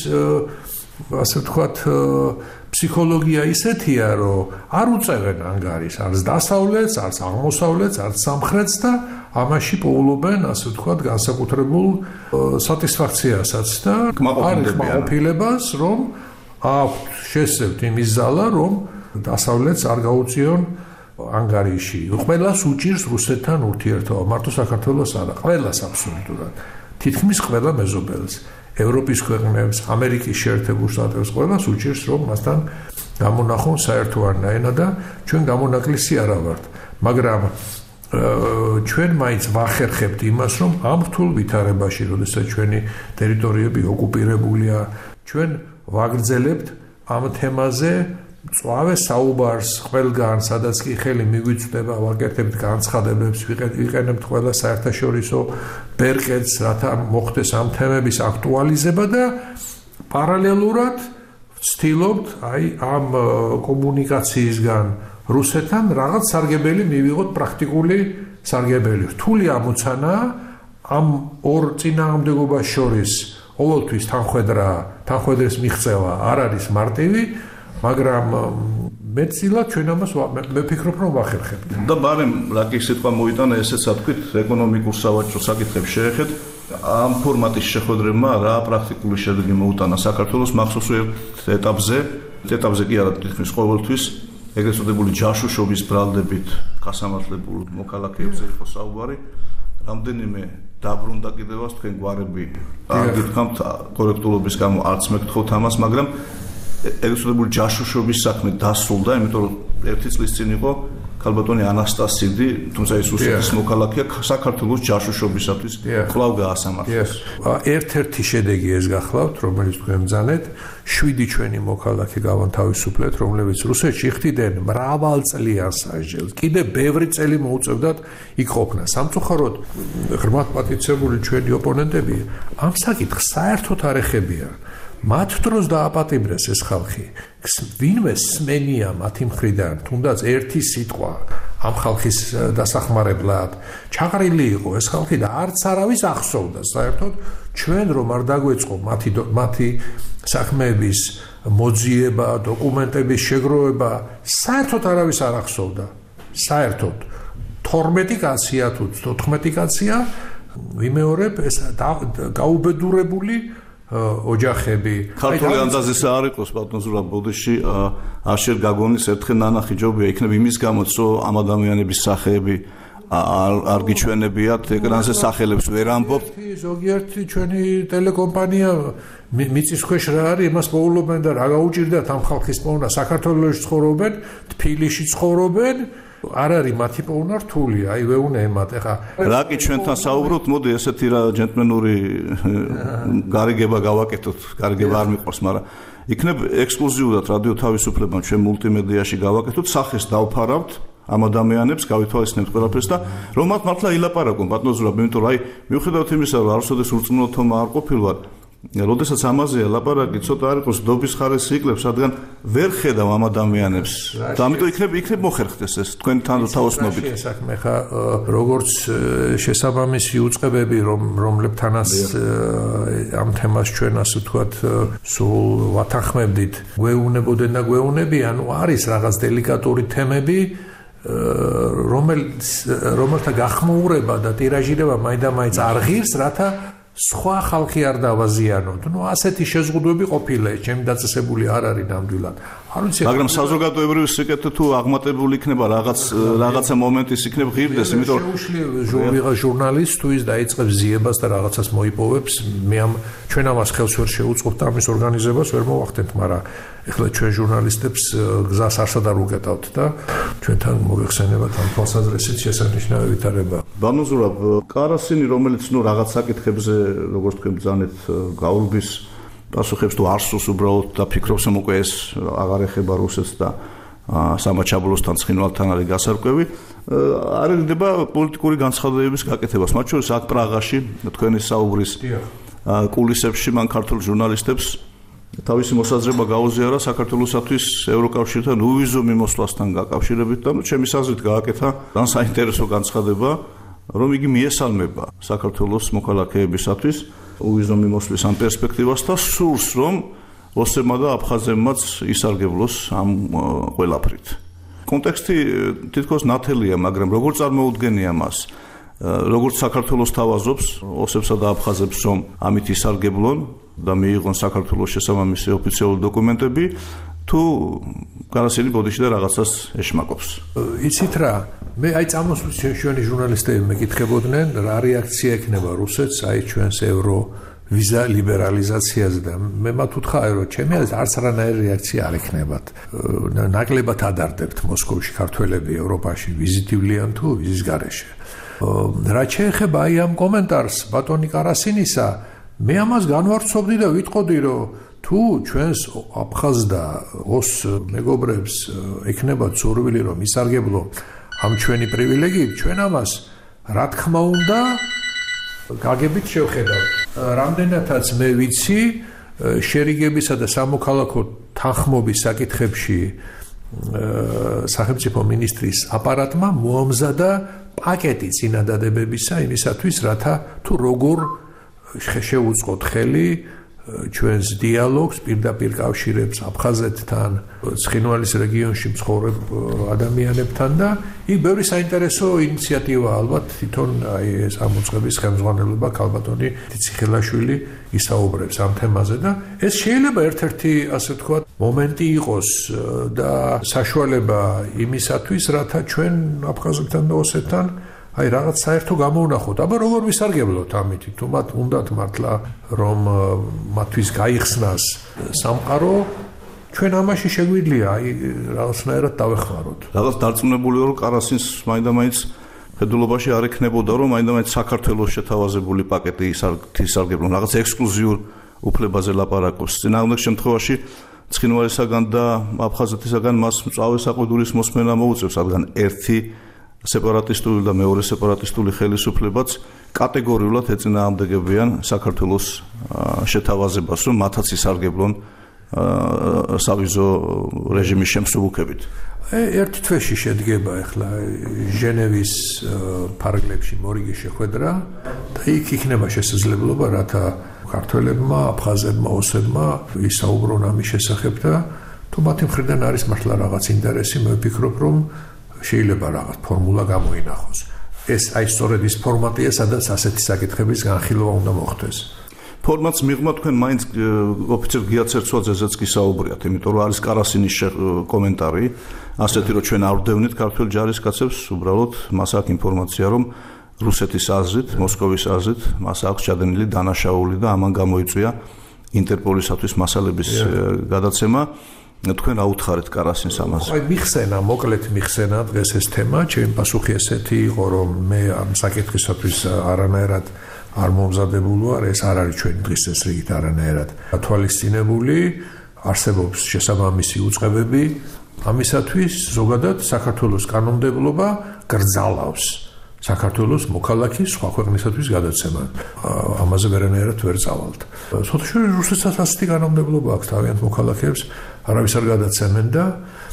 ასე ვთქვათ ფსიქოლოგია ისეთია, რომ არ უწევენ ანგარიშს არც დასავლეთს, არც აღმოსავლეთს, არც სამხრეთს და ამაში პოულობენ, ასე ვთქვათ, განსაკუთრებულ სატისფაქციასაც და არის კმაყოფილებას, რომ აქვთ შესწევთ იმის ზალა, რომ დასავლეთს არ გაუწიონ ანგარიში. ყველას უჭირს რუსეთთან ურთიერთობა, მარტო საქართველოს არა, ყველას აბსოლუტურად. თითქმის ყველა მეზობელს, ევროპის ქვეყნებს, ამერიკის შეერთებულ შტატებს ყველას უჭირს, რომ მასთან გამონახონ საერთო არნაენა და ჩვენ გამონაკლისი არა ვართ. მაგრამ ჩვენ მაინც ვახერხებთ იმას, რომ ამ რთულ ვითარებაში, როდესაც ჩვენი ტერიტორიები ოკუპირებულია, ჩვენ ვაგრძელებთ ამ თემაზე წვავე საუბარს ყველგან, სადაც კი ხელი მიგვიწვდება, ვაკეთებთ განცხადებებს, ვიყენებთ ყველა საერთაშორისო ბერკეტს, რათა მოხდეს ამ თემების აქტუალიზება და პარალელურად ვცდილობთ აი ამ კომუნიკაციისგან რუსეთთან რაღაც სარგებელი მივიღოთ, პრაქტიკული სარგებელი. რთული ამოცანა ამ ორ წინააღმდეგობას შორის ყოველთვის თანხwebdriver, თანხwebdriver's მიღწევა არ არის მარტივი, მაგრამ მეცილად ჩვენ ამას მე ვფიქრობ, რომ ვახერხებთ. და ბარემ რა კი სიტყვა მოიტანა, ესეც თქვით, ეკონომიკურ სავაჭრო საკითხებს შეეხეთ. ამ ფორმატის შეხვედრებმა რა პრაქტიკული შედეგი მოუტანა საქართველოს მახსოვს ერთ ეტაპზე, ეტაპზე კი არა თითქმის ყოველთვის ეგრეთ წოდებული ჯაშუშობის ბრალდებით გასამართლებულ მოქალაქეებზე იყო საუბარი. რამდენიმე დაბრუნდა კიდევაც თქვენ გვარები არ გითხრათ კორექტულობის გამო არც მეკითხოთ ამას, მაგრამ ეგრეთწოდებული ჯაშუშობის საქმე დასრულდა, იმიტომ რომ ერთი წლის წინ იყო ქალბატონი ანასტასიდი, თუმცა ის რუსეთის მოქალაქეა, საქართველოს ჯაშუშობისათვის კვლავ გაასამართლეს. ერთ-ერთი შედეგი ეს გახლავთ, რომელიც თქვენ ბრძანეთ, შვიდი ჩვენი მოქალაქე გავანთავისუფლეთ, რომლებიც რუსეთში ხდიდნენ მრავალწლიან სასჯელს. კიდე ბევრი წელი მოუწევდათ იქ ყოფნა. სამწუხაროდ ღრმად პატიცებული ჩვენი ოპონენტები ამ საკითხს საერთოდ არ ეხებიან. მათ დროს დააპატიმრეს ეს ხალხი. ვინმე სმენია მათი მხრიდან, თუნდაც ერთი სიტყვა ამ ხალხის დასახმარებლად ჩაღრილი იყო ეს ხალხი და არც არავის ახსოვდა. საერთოდ ჩვენ რომ არ დაგვეწყო მათი მათი საქმეების მოძიება, დოკუმენტების შეგროვება, საერთოდ არავის არ ახსოვდა. საერთოდ თორმეტი კაცია თუ თოთხმეტი კაცია, ვიმეორებ, ეს გაუბედურებული ოჯახები. ქართული ანდაზისა არ იყოს ბატონ ზურაბ ბოდიში, არ შეგაგონის ერთხელ ნანახი ჯობია იქნება იმის გამოც, რომ ამ ადამიანების სახეები არ გიჩვენებიათ ეკრანზე სახელებს ვერ ამბობთ. ზოგიერთი ჩვენი ტელეკომპანია მიწის ქვეშ რა არის, იმას მოულობენ და რა გაუჭირდათ ამ ხალხის პოვნა, საქართველოში ცხოვრობენ, თბილისში ცხოვრობენ, არ არის მათი პოვნა რთული, აი ვეუნემათ, ეხა რა კი ჩვენთან საუბრობთ, მოდი ესეთი რა ჯენტლმენური გარიგება გავაკეთოთ, გარიგება არ მიყვარს, მაგრამ იქნებ ექსკლუზიურად რადიო თავისუფლებამ ჩვენ მულტიმედიაში გავაკეთოთ, სახეს დავფარავთ ამ ადამიანებს, გავითვალისწინებთ ყველაფერს და რომ მათ მართლა ილაპარაკონ ბატონო ზურაბ, იმიტომ რომ აი მიუხედავად იმისა, რომ არასოდეს ურწმუნოთომა არ ყოფილვარ, როდესაც ამაზეა ლაპარაკი, ცოტა არ იყოს დობის ხარეს იკლებს, რადგან ვერ ხედავ ამ ადამიანებს. და ამიტომ იქნებ იქნებ მოხერხდეს ეს თქვენ თან თავოსნობით. საქმე ხა როგორც შესაბამისი უწყებები, რომ რომლებთანაც ამ თემას ჩვენ ასე ვთქვათ, სულ ვათანხმებდით, გვეუბნებოდნენ და გვეუბნებიან, ნუ არის რაღაც დელიკატური თემები, რომელიც რომელთა გახმოურება და ტირაჟირება მაინდა-მაინც არ ღირს, რათა სხვა ხალხი არ დავაზიანოთ. ნუ ასეთი შეზღუდვები ყოფილა, ჩემი დაწესებული არ არის ნამდვილად. არ ვიცი, მაგრამ საზოგადოებრივი სიკეთე თუ აღმატებული იქნება რაღაც რაღაცა მომენტის იქნებ ღირდეს, იმიტომ რომ შეუძლია ჟურნალისტთვის დაიწყებს ზიებას და რაღაცას მოიპოვებს. მე ამ ჩვენ ამას ხელს ვერ შეუწყობთ და ამის ორგანიზებას ვერ მოვახდენთ, მაგრამ ეხლა ჩვენ ჟურნალისტებს გზას არსად არ უკეტავთ და ჩვენთან მოიხსენებათ ამ თვალსაზრისით შესანიშნავი ვითარება. ბანო ზურაბ, კარასინი, რომელიც ნუ რაღაც საკითხებზე, როგორც თქვენ ბრძანეთ, გაურბის პასუხებს თუ არსოს უბრალოდ და ფიქრობს, რომ უკვე ეს აღარ ეხება რუსეთს და სამაჩაბლოსთან ცხინვალთან არის გასარკვევი, არ ელოდება პოლიტიკური განცხადებების გაკეთებას. მათ შორის აქ პრაღაში თქვენი საუბრის კულისებში მან ქართულ ჟურნალისტებს თავისი მოსაზრება გაუზიარა საქართველოსათვის ევროკავშირთან უვიზო მიმოსვლასთან გაკავშირებით და ჩემის აზრით გააკეთა ძალიან საინტერესო განცხადება, რომ იგი მიესალმება საქართველოს მოქალაქეებისათვის უვიზო მიმოსვლის ამ პერსპექტივას და სურს, რომ ოსებმა და აფხაზებმაც ისარგებლოს ამ ყველაფრით. კონტექსტი თითქოს ნათელია, მაგრამ როგორ წარმოუდგენია მას, როგორც საქართველოს თავაზობს ოსებსა და აფხაზებს, რომ ამით ისარგებლონ და მიიღონ საქართველოს შესაბამისი ოფიციალური დოკუმენტები, თუ კარასინი ბოდიში და რაღაცას ეშმაკობს. იცით რა, მე აი წამოსვლის ჩვენი ჟურნალისტები მეკითხებოდნენ, რა რეაქცია ექნება რუსეთს აი ჩვენს ევრო ვიზა ლიბერალიზაციაზე და მე მათ ვუთხარი, რომ ჩემი აზრით არც არანაირი რეაქცია არ ექნებათ. ნაკლებად ადარდებთ მოსკოვში ქართველები ევროპაში ვიზიტივლიან თუ ვიზის გარეშე. რა შეეხება აი ამ კომენტარს ბატონი კარასინისა, მე ამას განვარცხობდი და ვიტყოდი, რომ თუ ჩვენს აფხაზ და ოს მეგობრებს ექნებათ სურვილი, რომ ისარგებლო ამ ჩვენი პრივილეგიით, ჩვენ ამას რა თქმა უნდა გაგებით შევხედავთ. რამდენადაც მე ვიცი, შერიგებისა და სამოქალაქო თანხმობის საკითხებში სახელმწიფო მინისტრის აპარატმა მოამზადა პაკეტი წინადადებებისა იმისათვის, რათა თუ როგორ შეუწყოთ ხელი ჩვენს დიალოგს, პირდაპირ კავშირებს აფხაზეთთან, ცხინვალის რეგიონში მცხოვრებ ადამიანებთან და იქ ბევრი საინტერესო ინიციატივა ალბათ თვითონ აი ეს ამ უწყების ხელმძღვანელობა ქალბატონი ციხელაშვილი ისაუბრებს ამ თემაზე და ეს შეიძლება ერთ-ერთი ასე ვთქვათ მომენტი იყოს და საშუალება იმისათვის, რათა ჩვენ აფხაზებთან და ოსეთთან აი რაღაც საერთო გამოვნახოთ, აბა როგორ ვისარგებლოთ ამით, თუ მათ უნდათ მართლა რომ მათთვის გაიხსნას სამყარო, ჩვენ ამაში შეგვიძლია აი რაღაცნაირად დავეხმაროთ. რაღაც დარწმუნებული ვარ, რომ კარასინს მაინდა-მაინც ხედულობაში არ ექნებოდა, რომ მაინდა-მაინც საქართველოს შეთავაზებული პაკეტი ისარგებლონ, რაღაც ექსკლუზიურ უფლებაზე ლაპარაკობს. წინააღმდეგ შემთხვევაში ცხინვალისაგან და აფხაზეთისაგან მას მწვავე საყვედურის მოსმენა მოუწევს, რადგან ერთი სეპარატისტული და მეორე სეპარატისტული ხელისუფლებაც კატეგორიულად ეწინააღმდეგებიან საქართველოს შეთავაზებას, რომ მათაც ისარგებლონ სავიზო რეჟიმის შემსუბუქებით. ერთ თვეში შედგება ახლა ჟენევის ფარგლებში მორიგი შეხვედრა და იქ იქნება შესაძლებლობა, რათა ქართველებმა, აფხაზებმა, ოსებმა ისაუბრონ ამის შესახებ და თუ მათი მხრიდან არის მართლა რაღაც ინტერესი, მე ვფიქრობ, რომ შეიძლება რაღაც ფორმულა გამოინახოს. ეს აი სწორედ ის ფორმატია, სადაც ასეთი საკითხების განხილვა უნდა მოხდეს. ფორმატს მიღმა თქვენ მაინც ოფიცერ გიაცერცვაძეზეც კი საუბრიათ, იმიტომ რომ არის კარასინის კომენტარი, ასეთი რომ ჩვენ არ ვდევნით ქართულ ჯარისკაცებს, უბრალოდ მას აქვს ინფორმაცია, რომ რუსეთის აზრით, მოსკოვის აზრით, მას აქვს ჩადენილი დანაშაული და ამან გამოიწვია ინტერპოლისათვის მასალების გადაცემა. თქვენ რა უთხარით კარასინს ამაზე? აი მიხსენა, მოკლედ მიხსენა დღეს ეს თემა, ჩემი პასუხი ესეთი იყო, რომ მე ამ საკითხისათვის არანაირად არ მომზადებულო, ეს არ არის ჩვენი დღის წესრიგით არანაირად თვალისწინებული, არსებობს შესაბამისი უწყებები, ამისათვის ზოგადად საქართველოს კანონმდებლობა გრძალავს საქართველოს მოქალაქის სხვა ქვეყნისათვის გადაცემა. ამაზე ვერანაირად ვერ წავალთ. სოთშორი რუსეთსაც ასეთი კანონმდებლობა აქვს თავიანთ მოქალაქეებს არავის არ გადაცემენ და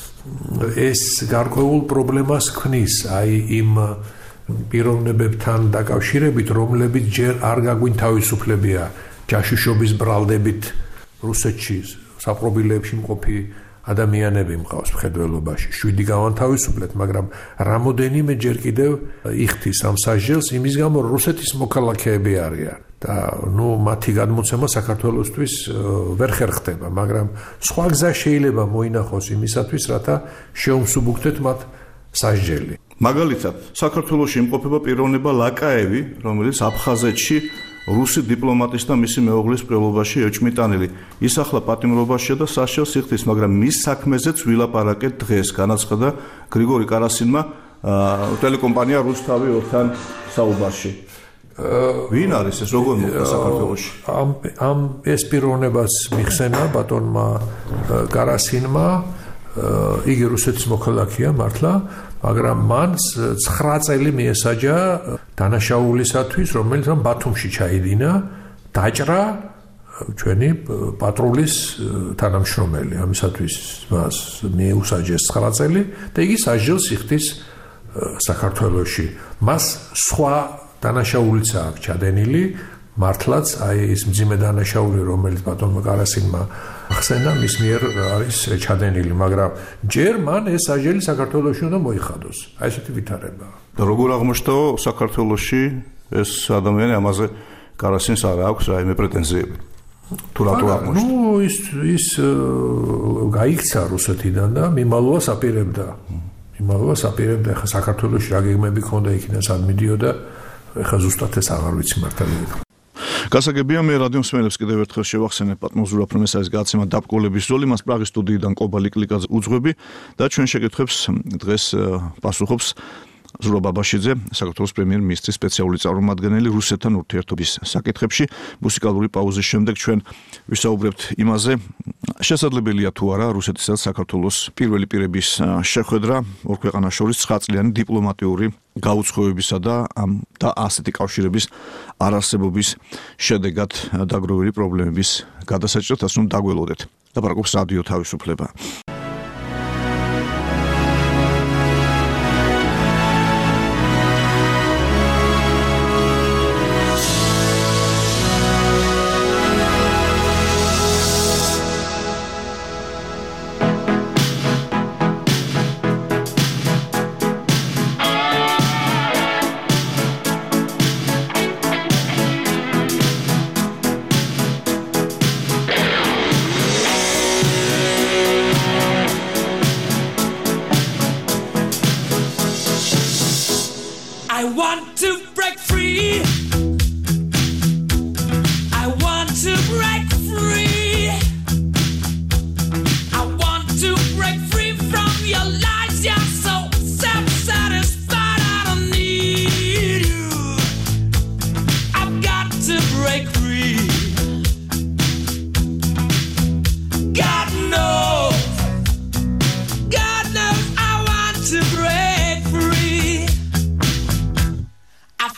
ეს გარკვეულ პრობლემას ქმნის აი იმ პიროვნებებთან დაკავშირებით, რომლებიც ჯერ არ გაგვინ თავისუფლებია ჯაშუშობის ბრალდებით რუსეთში საპრობილეებში მყოფი ადამიანები მყავს მხედველობაში. შვიდი გავანთავისუფლეთ, მაგრამ რამოდენიმე ჯერ კიდევ იხდის ამ სასჯელს იმის გამო, რომ რუსეთის მოქალაქეები არიან და ნუ მათი გადმოცემა საქართველოსთვის ვერ ხერხდება, მაგრამ სხვა გზა შეიძლება მოინახოს იმისათვის, რათა შეუმსუბუქდეთ მათ სასჯელი. მაგალითად, საქართველოში იმყოფება პიროვნება ლაკაევი, რომელიც აფხაზეთში რუსი დიპლომატის და მისი მეუღლის მკვლელობაში ეჭმიტანილი. ის ახლა პატიმრობაშია და სასჯელს იხდის, მაგრამ მის საქმეზეც ვილაპარაკეთ დღეს, განაცხადა გრიგორი კარასინმა ტელეკომპანია რუსთავი ორთან საუბარში. ვინ არის ეს, როგორ მოხდა საქართველოში? ამ ამ ეს პიროვნებას მიხსენა ბატონმა კარასინმა, იგი რუსეთის მოქალაქეა მართლა, მაგრამ მან ცხრა წელი მიესაჯა დანაშაულისათვის, რომელიც მან ბათუმში ჩაიდინა, დაჭრა ჩვენი პატრულის თანამშრომელი. ამისათვის მას მიეუსაჯეს ცხრა წელი და იგი სასჯელს იხდის საქართველოში. მას სხვა დანაშაულიც აქვს ჩადენილი, მართლაც აი ეს მძიმე დანაშაული, რომელიც ბატონმა კარასინმა ახსენა, მის მიერ არის ჩადენილი, მაგრამ ჯერ მან ეს სასჯელი საქართველოში უნდა მოიხადოს. აი ესეთი ვითარებაა. და როგორ აღმოჩნდა საქართველოში ეს ადამიანი, ამაზე კარასინს არ აქვს რაიმე პრეტენზიები? თუ რატო აღმოჩნდა? ნუ ის ის გაიქცა რუსეთიდან და მიმალვას აპირებდა. მიმალვას აპირებდა, ხა საქართველოში რა გეგმები ქონდა იქიდან სად მიდიოდა, ხა ზუსტად ეს აღარ ვიცი მართალი. გასაგებია, მე რადიო მსმენელებს კიდევ ერთხელ შევახსენებ პატმოზურა პრომესარის გადაცემა დაბკოლების ზოლი, მას პრაღის სტუდიიდან კობალი კლიკაძე უძღვები და ჩვენ შეკითხვებს დღეს პასუხობს ზურაბ ბაბაშიძე, საქართველოს პრემიერ-მინისტრის სპეციალური წარმომადგენელი რუსეთთან ურთიერთობის საკითხებში. მუსიკალური პაუზის შემდეგ ჩვენ ვისაუბრებთ იმაზე, შესაძლებელია თუ არა რუსეთისა და საქართველოს პირველი პირების შეხვედრა ორ ქვეყანას შორის ცხრა წლიანი დიპლომატიური გაუცხოებისა და ამ და ასეთი კავშირების არარსებობის შედეგად დაგროვილი პრობლემების გადასაჭრელად, ასე რომ დაგველოდეთ. ლაპარაკობს რადიო თავისუფლება. I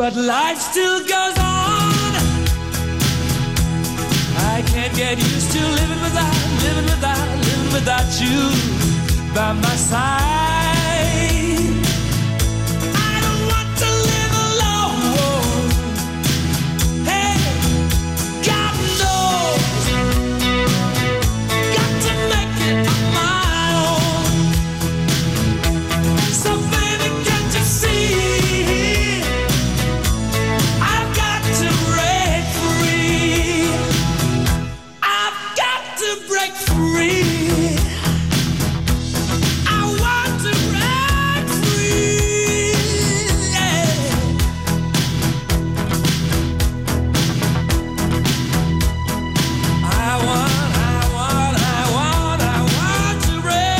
but life still goes on. I can't get used to living without, living without, living without you by my side. I don't want to live alone. Hey, God knows, got to make it on my own. So baby, can't you see? I've got to break free. I've got to break free. I want to break free. Yeah. I want, I want, I want, I want to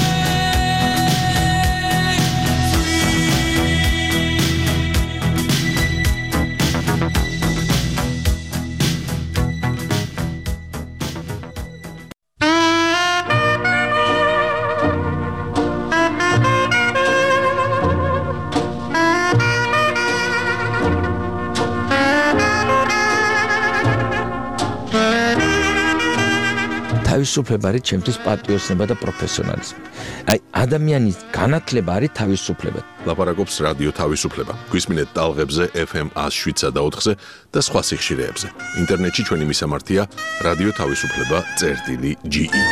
break free. თავისუფლება არის ჩემთვის პატრიოტიზმი და პროფესიონალიზმი. აი ადამიანის განათლება არის თავისუფლება. ლაპარაკობს რადიო თავისუფლება. გვისმინეთ ტალღებზე ეფ ემ one oh seven და ოთხზე და სხვა სიხშირეებზე. ინტერნეტში ჩვენი მისამართია რადიო თავისუფლება წერტილი ჯი ი.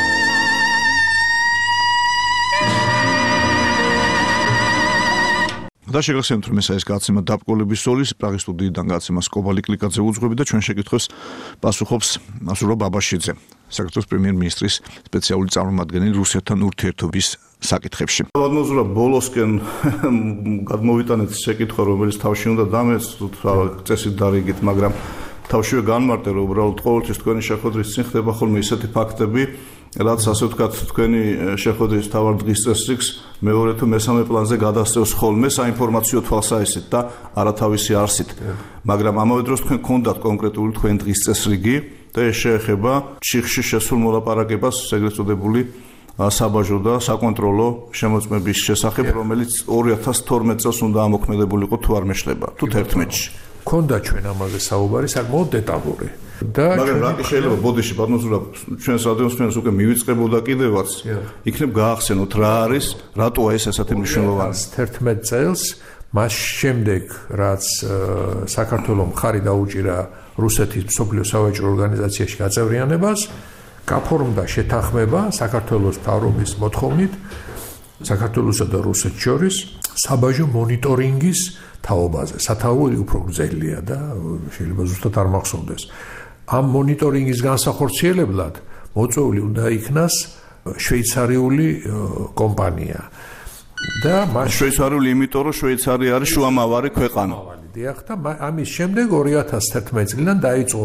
და შეგახსენებთ, რომ ეს არის გაცემა დაბკოლების სოლის პრაღის სტუდიიდან გაცემა სკობალი კლიკაძე უძღვები და ჩვენ შეკითხვას პასუხობს მასურა ბაბაშიძე, საქართველოს პრემიერ-მინისტრის სპეციალური წარმომადგენელი რუსეთთან ურთიერთობის საკითხებში. ვადმოზურა ბოლოსკენ გადმოვიტანეთ შეკითხვა, რომელიც თავში უნდა დამეწოთ წესით დარიგით, მაგრამ თავშივე განმარტე, რომ უბრალოდ ყოველთვის თქვენი შეხვედრის წინ ხდება ხოლმე ისეთი ფაქტები, რაც ასე ვთქვათ, თქვენი შეხვედრის თავარ დღის წესრიგს მეორე თუ მესამე პლანზე გადასწევს ხოლმე საინფორმაციო თვალსაჩინით და არათავისი არსით. მაგრამ ამავე დროს თქვენ გქონდათ კონკრეტული თქვენი დღის წესრიგი და ეს შეეხება ჩიხში შესულ მოლაპარაკებას, ეგრეთ წოდებული საბაჟო და საკონტროლო შემოწმების შესახებ, რომელიც ორი ათას თორმეტ წელს უნდა ამოქმედებულიყო თუ არ მეშლება, თუ თერთმეტში. ქონდა ჩვენ ამაზე საუბარი საკმაოდ დეტალური. და მაგრამ რა შეიძლება ბოდიში ბატონსურა ჩვენს რადიოს ჩვენს უკვე მივიწყებოდა კიდევაც იქნებ გაახსენოთ რა არის რატოა ეს ასეთი მნიშვნელოვანი თერთმეტ წელს მას შემდეგ რაც საქართველოს მხარი დაუჭირა რუსეთის მსოფლიო სავაჭრო ორგანიზაციაში გაწევრიანებას გაფორმდა შეთანხმება საქართველოს მთავრობის მოთხოვნით საქართველოსა და რუსეთს შორის საბაჟო მონიტორინგის თაობაზე. სათაური უფრო გრძელია და შეიძლება ზუსტად არ მახსოვდეს. ამ მონიტორინგის განსახორციელებლად მოწვეული უნდა იქნას შვეიცარიული კომპანია. და მას შვეიცარიული, იმიტომ რომ შვეიცარია არის შუამავარი ქვეყანა. დიახ და ამის შემდეგ ორი ათას თერთმეტ წლიდან დაიწყო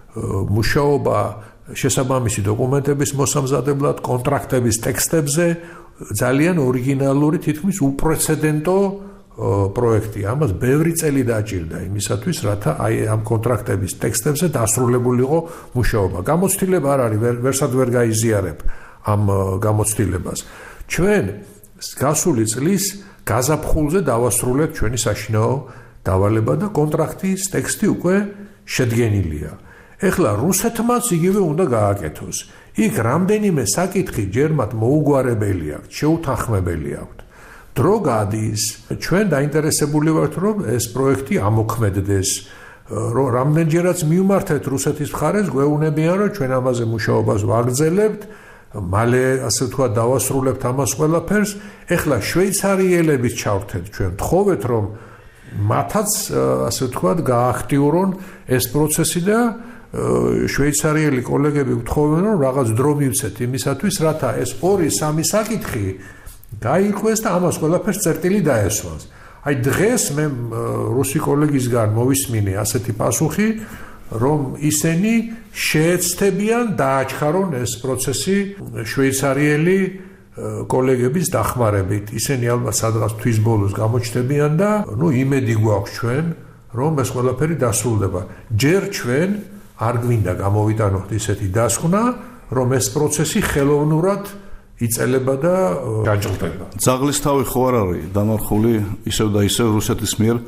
მუშაობა შესაბამისი დოკუმენტების მოსამზადებლად, კონტრაქტების ტექსტებზე, ძალიან ორიგინალური, თითქმის უპრეცედენტო პროექტი. ამას ბევრი წელი დაჭირდა იმისათვის, რათა აი ამ კონტრაქტების ტექსტებზე დასრულებულიყო მუშაობა. გამოცდილება არ არის, ვერსად ვერ გაიზიარებ ამ გამოცდილებას. ჩვენ გასული წლის გაზაფხულზე დავასრულეთ ჩვენი საშინაო დავალება და კონტრაქტის ტექსტი უკვე შედგენილია. ეხლა რუსეთმაც იგივე უნდა გააკეთოს. იქ რამდენიმე საკითხი ჯერ მათ მოუგვარებელი აქვს, შეუთანხმებელი აქვს. დრო გადის, ჩვენ დაინტერესებული ვართ, რომ ეს პროექტი ამოქმედდეს. რომ რამდენჯერაც მივმართეთ რუსეთის მხარეს, გვეუბნებიან, რომ ჩვენ ამაზე მუშაობას ვაგრძელებთ, მალე ასე ვთქვათ, დავასრულებთ ამას ყველაფერს. ეხლა შვეიცარიელების ჩავრთეთ, ჩვენ ვთხოვეთ, რომ მათაც ასე ვთქვათ, გააქტიურონ ეს პროცესი და შვეიცარიელი კოლეგები ვთხოვენ, რომ რაღაც დრო მივცეთ იმისათვის, რათა ეს ორი სამი საკითხი გაიყვეს და ამას ყველაფერს წერტილი დაესვას. აი დღეს მე რუსი კოლეგისგან მოვისმინე ასეთი პასუხი, რომ ისინი შეეცდებიან დააჩქარონ ეს პროცესი შვეიცარიელი კოლეგების დახმარებით. ისინი ალბათ სადღაც თვის ბოლოს გამოჩნდებიან და ნუ იმედი გვაქვს ჩვენ, რომ ეს ყველაფერი დასრულდება. ჯერ ჩვენ არ გვინდა გამოვიტანოთ ისეთი დასკვნა, რომ ეს პროცესი ხელოვნურად იწელება და გაჭრდება. ძაღლის თავი ხო არ არის დამარხული ისევ და ისევ რუსეთის მიერ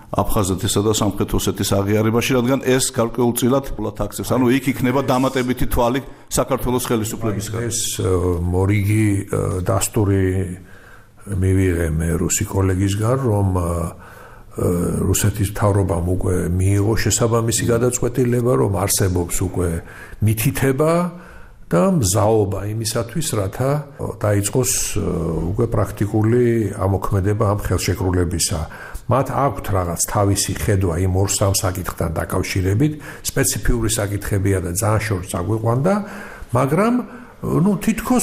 აფხაზეთისა და სამხრეთ ოსეთის აღიარებაში, რადგან ეს გარკვეულწილად აქცევს. ანუ იქ იქნება დამატებითი თვალი საქართველოს ხელისუფლებისგან. ეს მორიგი დასტური მივიღე მე რუსი კოლეგისგან, რომ რუსეთის მთავრობამ უკვე მიიღო შესაბამისი გადაწყვეტილება, რომ არსებობს უკვე მითითება და მზაობა იმისათვის, რათა დაიწყოს უკვე პრაქტიკული ამოქმედება ამ ხელშეკრულებისა. მათ აქვთ რაღაც თავისი ხედვა იმ ორ სამ საკითხთან დაკავშირებით, სპეციფიური საკითხებია და ძალიან შორს აგვიყვანდა, მაგრამ ну თითქოს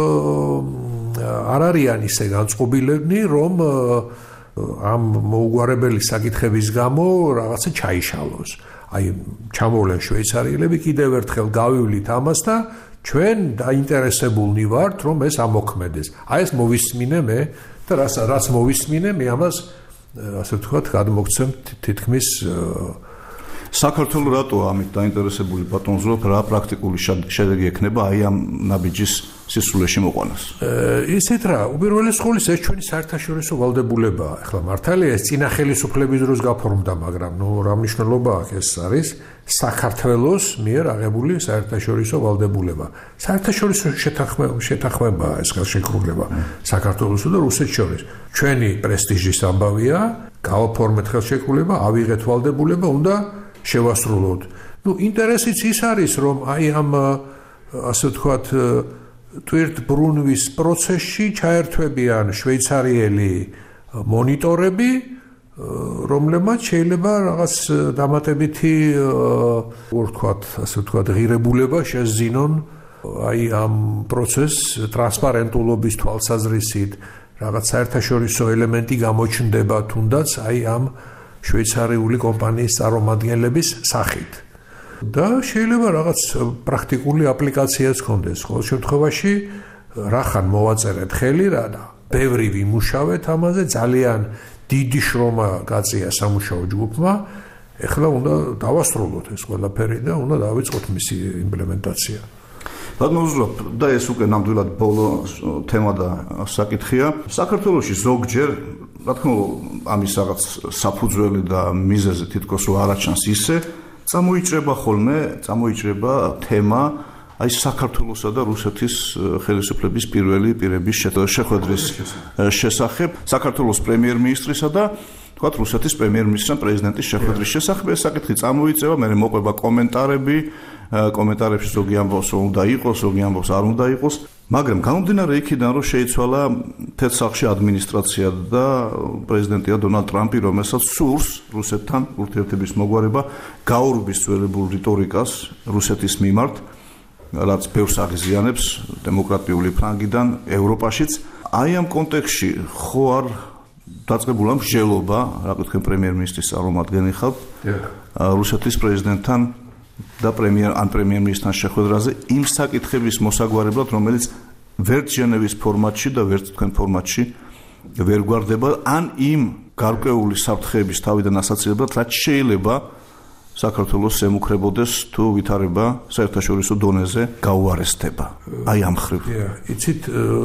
არ არიან ისე განწყობილები, რომ ამ მოუგვარებელი საკითხების გამო რაღაცა ჩაიშალოს. აი ჩამოვლენ შვეიცარიელები, კიდევ ერთხელ გავივლით ამას და ჩვენ დაინტერესებულნი ვართ, რომ ეს ამოქმედეს. აი ეს მოვისმინე მე და რაც რაც მოვისმინე, მე ამას ასე ვთქვათ, გადმოგცემ თითქმის საქართველოს რატო ამით დაინტერესებული ბატონზრობ, რა პრაქტიკული შედეგი ექნება აი ამ ნაბიჯის სისულეში მოყვანას? ისეთ რა, უპირველეს ყოვლისა ეს ჩვენი საერთაშორისო ვალდებულებაა. ახლა მართალია ეს წინა ხელისუფლების დროს გაფორმდა, მაგრამ ნუ რა მნიშვნელობა აქვს, ეს არის საქართველოს მიერ აღებული საერთაშორისო ვალდებულება. საერთაშორისო შეთანხმებაა ეს ხელშეკრულება საქართველოსა და რუსეთს შორის. ჩვენი პრესტიჟის ამბავია, გავაფორმეთ ხელშეკრულება, ავიღეთ ვალდებულება, უნდა შევასრულოთ. ნუ ინტერესიც ის არის, რომ აი ამ ასე ვთქვათ ტვირთბრუნვის პროცესში ჩაერთვებიან შვეიცარიელი მონიტორები, რომლებმაც შეიძლება რაღაც დამატებითი როგორ ვთქვათ, ასე ვთქვათ, ღირებულება შესძინონ აი ამ პროცესს ტრანსპარენტულობის თვალსაზრისით, რაღაც საერთაშორისო ელემენტი გამოჩნდება თუნდაც აი ამ შვეიცარიული კომპანიის წარმომადგენლების სახით. და შეიძლება რაღაც პრაქტიკული აპლიკაციაც ჰქონდეს. ყოველ შემთხვევაში რახან მოვაწერეთ ხელი რა და ბევრი ვიმუშავეთ ამაზე, ძალიან დიდი შრომა გაწია სამუშაო ჯგუფმა. ეხლა უნდა დავასრულოთ ეს ყველაფერი და უნდა დავიწყოთ მისი იმპლემენტაცია. ბატონო, და ეს უკვე ნამდვილად ბოლო თემა და საკითხია. საქართველოში ზოგჯერ, რა თქმა უნდა, ამის რაღაც საფუძველი და მიზეზი თითქოს არაჩანს ისე, წამოიჭრება ხოლმე, წამოიჭრება თემა აი საქართველოსა და რუსეთის ხელისუფლების პირველი პირების შეხვედრის შესახებ, საქართველოს პრემიერ-მინისტრისა და თქვათ რუსეთის პრემიერ-მინისტრთან პრეზიდენტის შეხვედრის შესახებ. ეს საკითხი წამოიწევა, მე მოყვება კომენტარები, კომენტარებში ზოგი ამბობს, რომ უნდა იყოს, ზოგი ამბობს, არ უნდა იყოს. მაგრამ გამომდინარე იქიდან, რომ შეიცვალა თეთრსახში ადმინისტრაცია და პრეზიდენტია დონალდ ტრამპი, რომელსაც სურს რუსეთთან ურთიერთობის მოგვარება, გაურბის ძველებულ რიტორიკას რუსეთის მიმართ, რაც ბევრს აღიზიანებს დემოკრატიული ფრანგიდან ევროპაშიც. აი ამ კონტექსტში ხო არ დაწყებულა მსჯელობა, რა გითხენ პრემიერ-მინისტრის წარმომადგენელი ხალხ რუსეთის პრეზიდენტთან და პრემიერ ან პრემიერ-მინისტრთან შეხვედრაზე იმ საკითხების მოსაგვარებლად, რომელიც ვერც ჟენევის ფორმატში და ვერც თქვენ ფორმატში ვერ გვარდება, ან იმ გარკვეული საფრთხეების თავიდან ასაცილებლად, რაც შეიძლება საქართველოს ემუქრებოდეს თუ ვითარება საერთაშორისო დონეზე გაუარესდება. აი ამ ხრივ. იცით,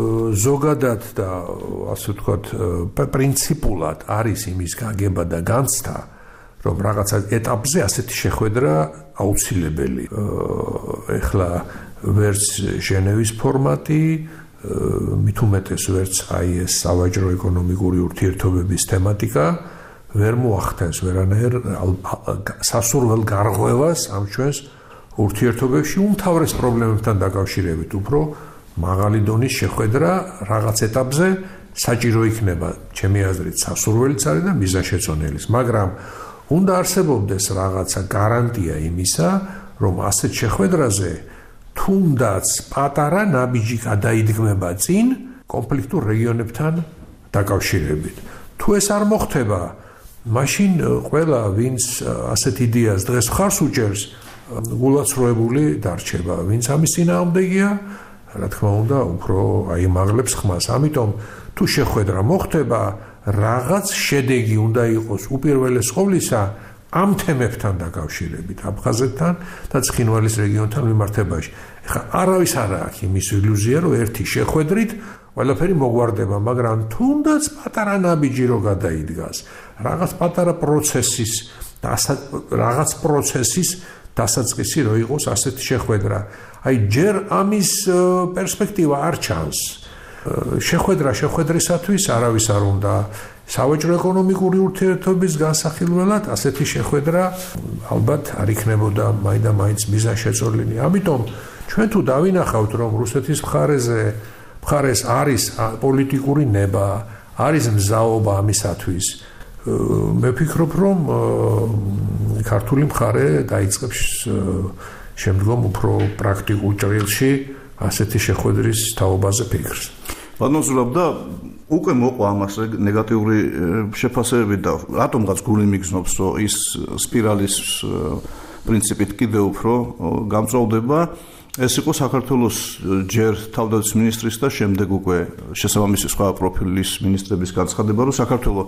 ზოგადად და ასე ვთქვათ, პრინციპულად არის იმის გაგება და განცდა, რომ რაღაცა ეტაპზე ასეთი შეხვედრა აუცილებელი. ეხლა ვერც ჟენევის ფორმატი, მით უმეტეს ვერც აი ეს სავაჭრო ეკონომიკური ურთიერთობების თემატიკა ვერ მოახდენს ვერანაირ სასურველ გარღვევას ამ ჩვენს ურთიერთობებში უმთავრეს პრობლემებთან დაკავშირებით. უფრო მაღალი დონის შეხვედრა რაღაც ეტაპზე საჭირო იქნება, ჩემი აზრით, სასურველიც არის და მიზანშეწონილის, მაგრამ უნდა არსებობდეს რაღაცა გარანტია იმისა, რომ ასეთ შეხვედრაზე თუნდაც პატარა ნაბიჯი გადაიდგმება წინ კონფლიქტურ რეგიონებთან დაკავშირებით. თუ ეს არ მოხდება, მაშინ ყველა ვინც ასეთ იდეას დღეს ხარს უჭერს, გულაცრუებული დარჩება. ვინც ამის წინააღმდეგია, რა თქმა უნდა, უფრო აიმაღლებს ხმას. ამიტომ თუ შეხვედრა მოხდება, რაღაც შედეგი უნდა იყოს უპირველეს ყოვლისა ამ თემებთან დაკავშირებით, აფხაზეთთან და ცხინვალის რეგიონთან მიმართებაში. ეხლა არავის არ აქვს იმის ილუზია, რომ ერთი შეხვედრით ყველაფერი მოგვარდება, მაგრამ თუნდაც პატარა ნაბიჯი რო გადაიდგას, რაღაც პატარა პროცესის და რაღაც პროცესის დასაწყისი რო იყოს ასეთი შეხვედრა. აი ჯერ ამის პერსპექტივა არ ჩანს. შეხვედრა შეხვედრისათვის არავის არ უნდა. სავაჭრო ეკონომიკური ურთიერთობების განსახილველად ასეთი შეხვედრა ალბათ არ იქნებოდა მაინდა-მაინც მიზანშეწონილი. ამიტომ ჩვენ თუ დავინახავთ, რომ რუსეთის მხარეზე მხარეს არის პოლიტიკური ნება, არის მზაობა ამისათვის, მე ვფიქრობ, რომ ქართული მხარე დაიწყებს შემდგომ უფრო პრაქტიკულ ჭრილში ასეთი შეხვედრის თაობაზე ფიქრს. ბატონ ზურაბ, უკვე მოყვა ამას ნეგატიური შეფასებები და რატომღაც გული მიგზნობს, რომ ის სპირალის პრინციპით კიდევ უფრო გამწვავდება. ეს იყო საქართველოს ჯერ თავდაცვის მინისტრის და შემდეგ უკვე შესაბამისი სხვა პროფილის მინისტრების განცხადება, რომ საქართველოს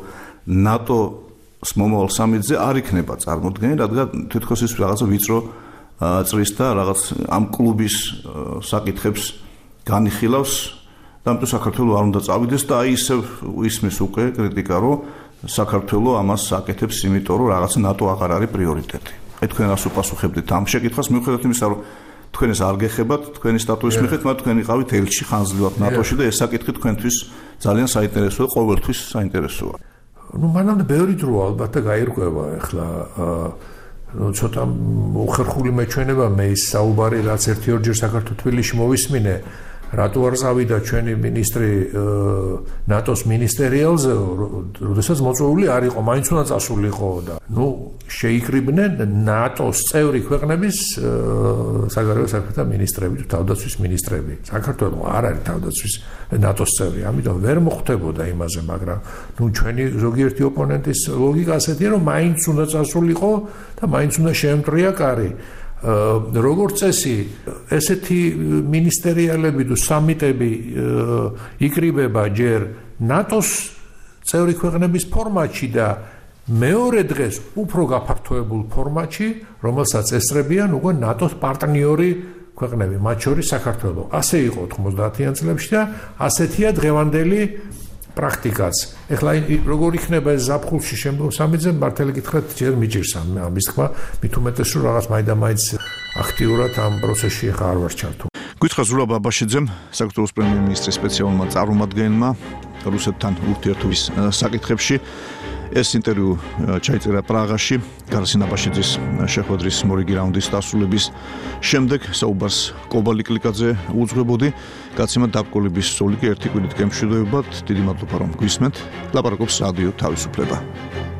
ნატოს მომავალ სამიტზე არ იქნება წარმოდგენილი, რადგან თითქოს ის რაღაცა ვიწრო წრის და რაღაც ამ კლუბის საკითხებს განიხილავს და ამიტომ საქართველოს არ უნდა წავიდეს და აი ისევ ისმის უკვე კრიტიკა, რომ საქართველოს ამას აკეთებს, იმიტომ რომ რაღაც ნატო აღარ არის პრიორიტეტი. აი თქვენ რას უპასუხებდით ამ შეკითხვას, მიუხედავად იმისა, რომ თქვენ ეს არ გეხებათ, თქვენი სტატუსის მიხედვით, მაგრამ თქვენ იყავით ელჩი ხანძლივად ნატოში და ეს საკითხი თქვენთვის ძალიან საინტერესოა, ყოველთვის საინტერესოა. ნუ მანამდე ბევრი დრო ალბათ და გაირკვევა ახლა ნუ ცოტა უხერხული მეჩვენება მე ის საუბარი, რაც ერთი ორჯერ საქართველოს თბილისში მოვისმინე, რატო არ წავიდა ჩვენი მინისტრი ნატოს მინისტერიალზე, როდესაც მოწვეული არ იყო, მაინც უნდა წასულიყო და ნუ შეიკრიბნენ ნატოს წევრი ქვეყნების საგარეო საქმეთა მინისტრები, თავდაცვის მინისტრები. საქართველოს არ არის თავდაცვის ნატოს წევრი, ამიტომ ვერ მოხვდებოდა იმაზე, მაგრამ ნუ ჩვენი ზოგიერთი ოპონენტის ლოგიკა ასეთია, რომ მაინც უნდა წასულიყო და მაინც უნდა შეემტრია კარი. როგორც წესი, ესეთი მინისტერიალები თუ სამიტები იკრიბება ჯერ ნატოს წევრი ქვეყნების ფორმატში და მეორე დღეს უფრო გაფართოებულ ფორმატში, რომელსაც ესწრებიან უკვე ნატოს პარტნიორი ქვეყნები, მათ შორის საქართველო. ასე იყო ოთხმოცდაათიან წლებში და ასეთია დღევანდელი პრაქტიკაც. ეხლა როგორ იქნება ეს ზაფხულში შემდგომ სამიტზე, მართალი გითხრათ, ჯერ მიჭირს ამის თქმა, მით უმეტეს რომ რაღაც მაინდა-მაინც აქტიურად ამ პროცესში ხა არ ვარ ჩართული. გითხრა ზურაბ აბაშიძემ, საქართველოს პრემიერ-მინისტრის სპეციალურმა წარმომადგენელმა რუსეთთან ურთიერთობის საკითხებში ეს ინტერვიუ ჩაიწერა პრაღაში, გარსინ აბაშიძის შეხვედრის მორიგი რაუნდის დასრულების შემდეგ საუბარს კობალი კლიკაძე უძღვებოდი. გაცემა დაბრკოლების სული კი ერთი კვირით გემშვიდობებად. დიდი მადლობა რომ გვისმენთ. ლაპარაკობს რადიო თავისუფლება.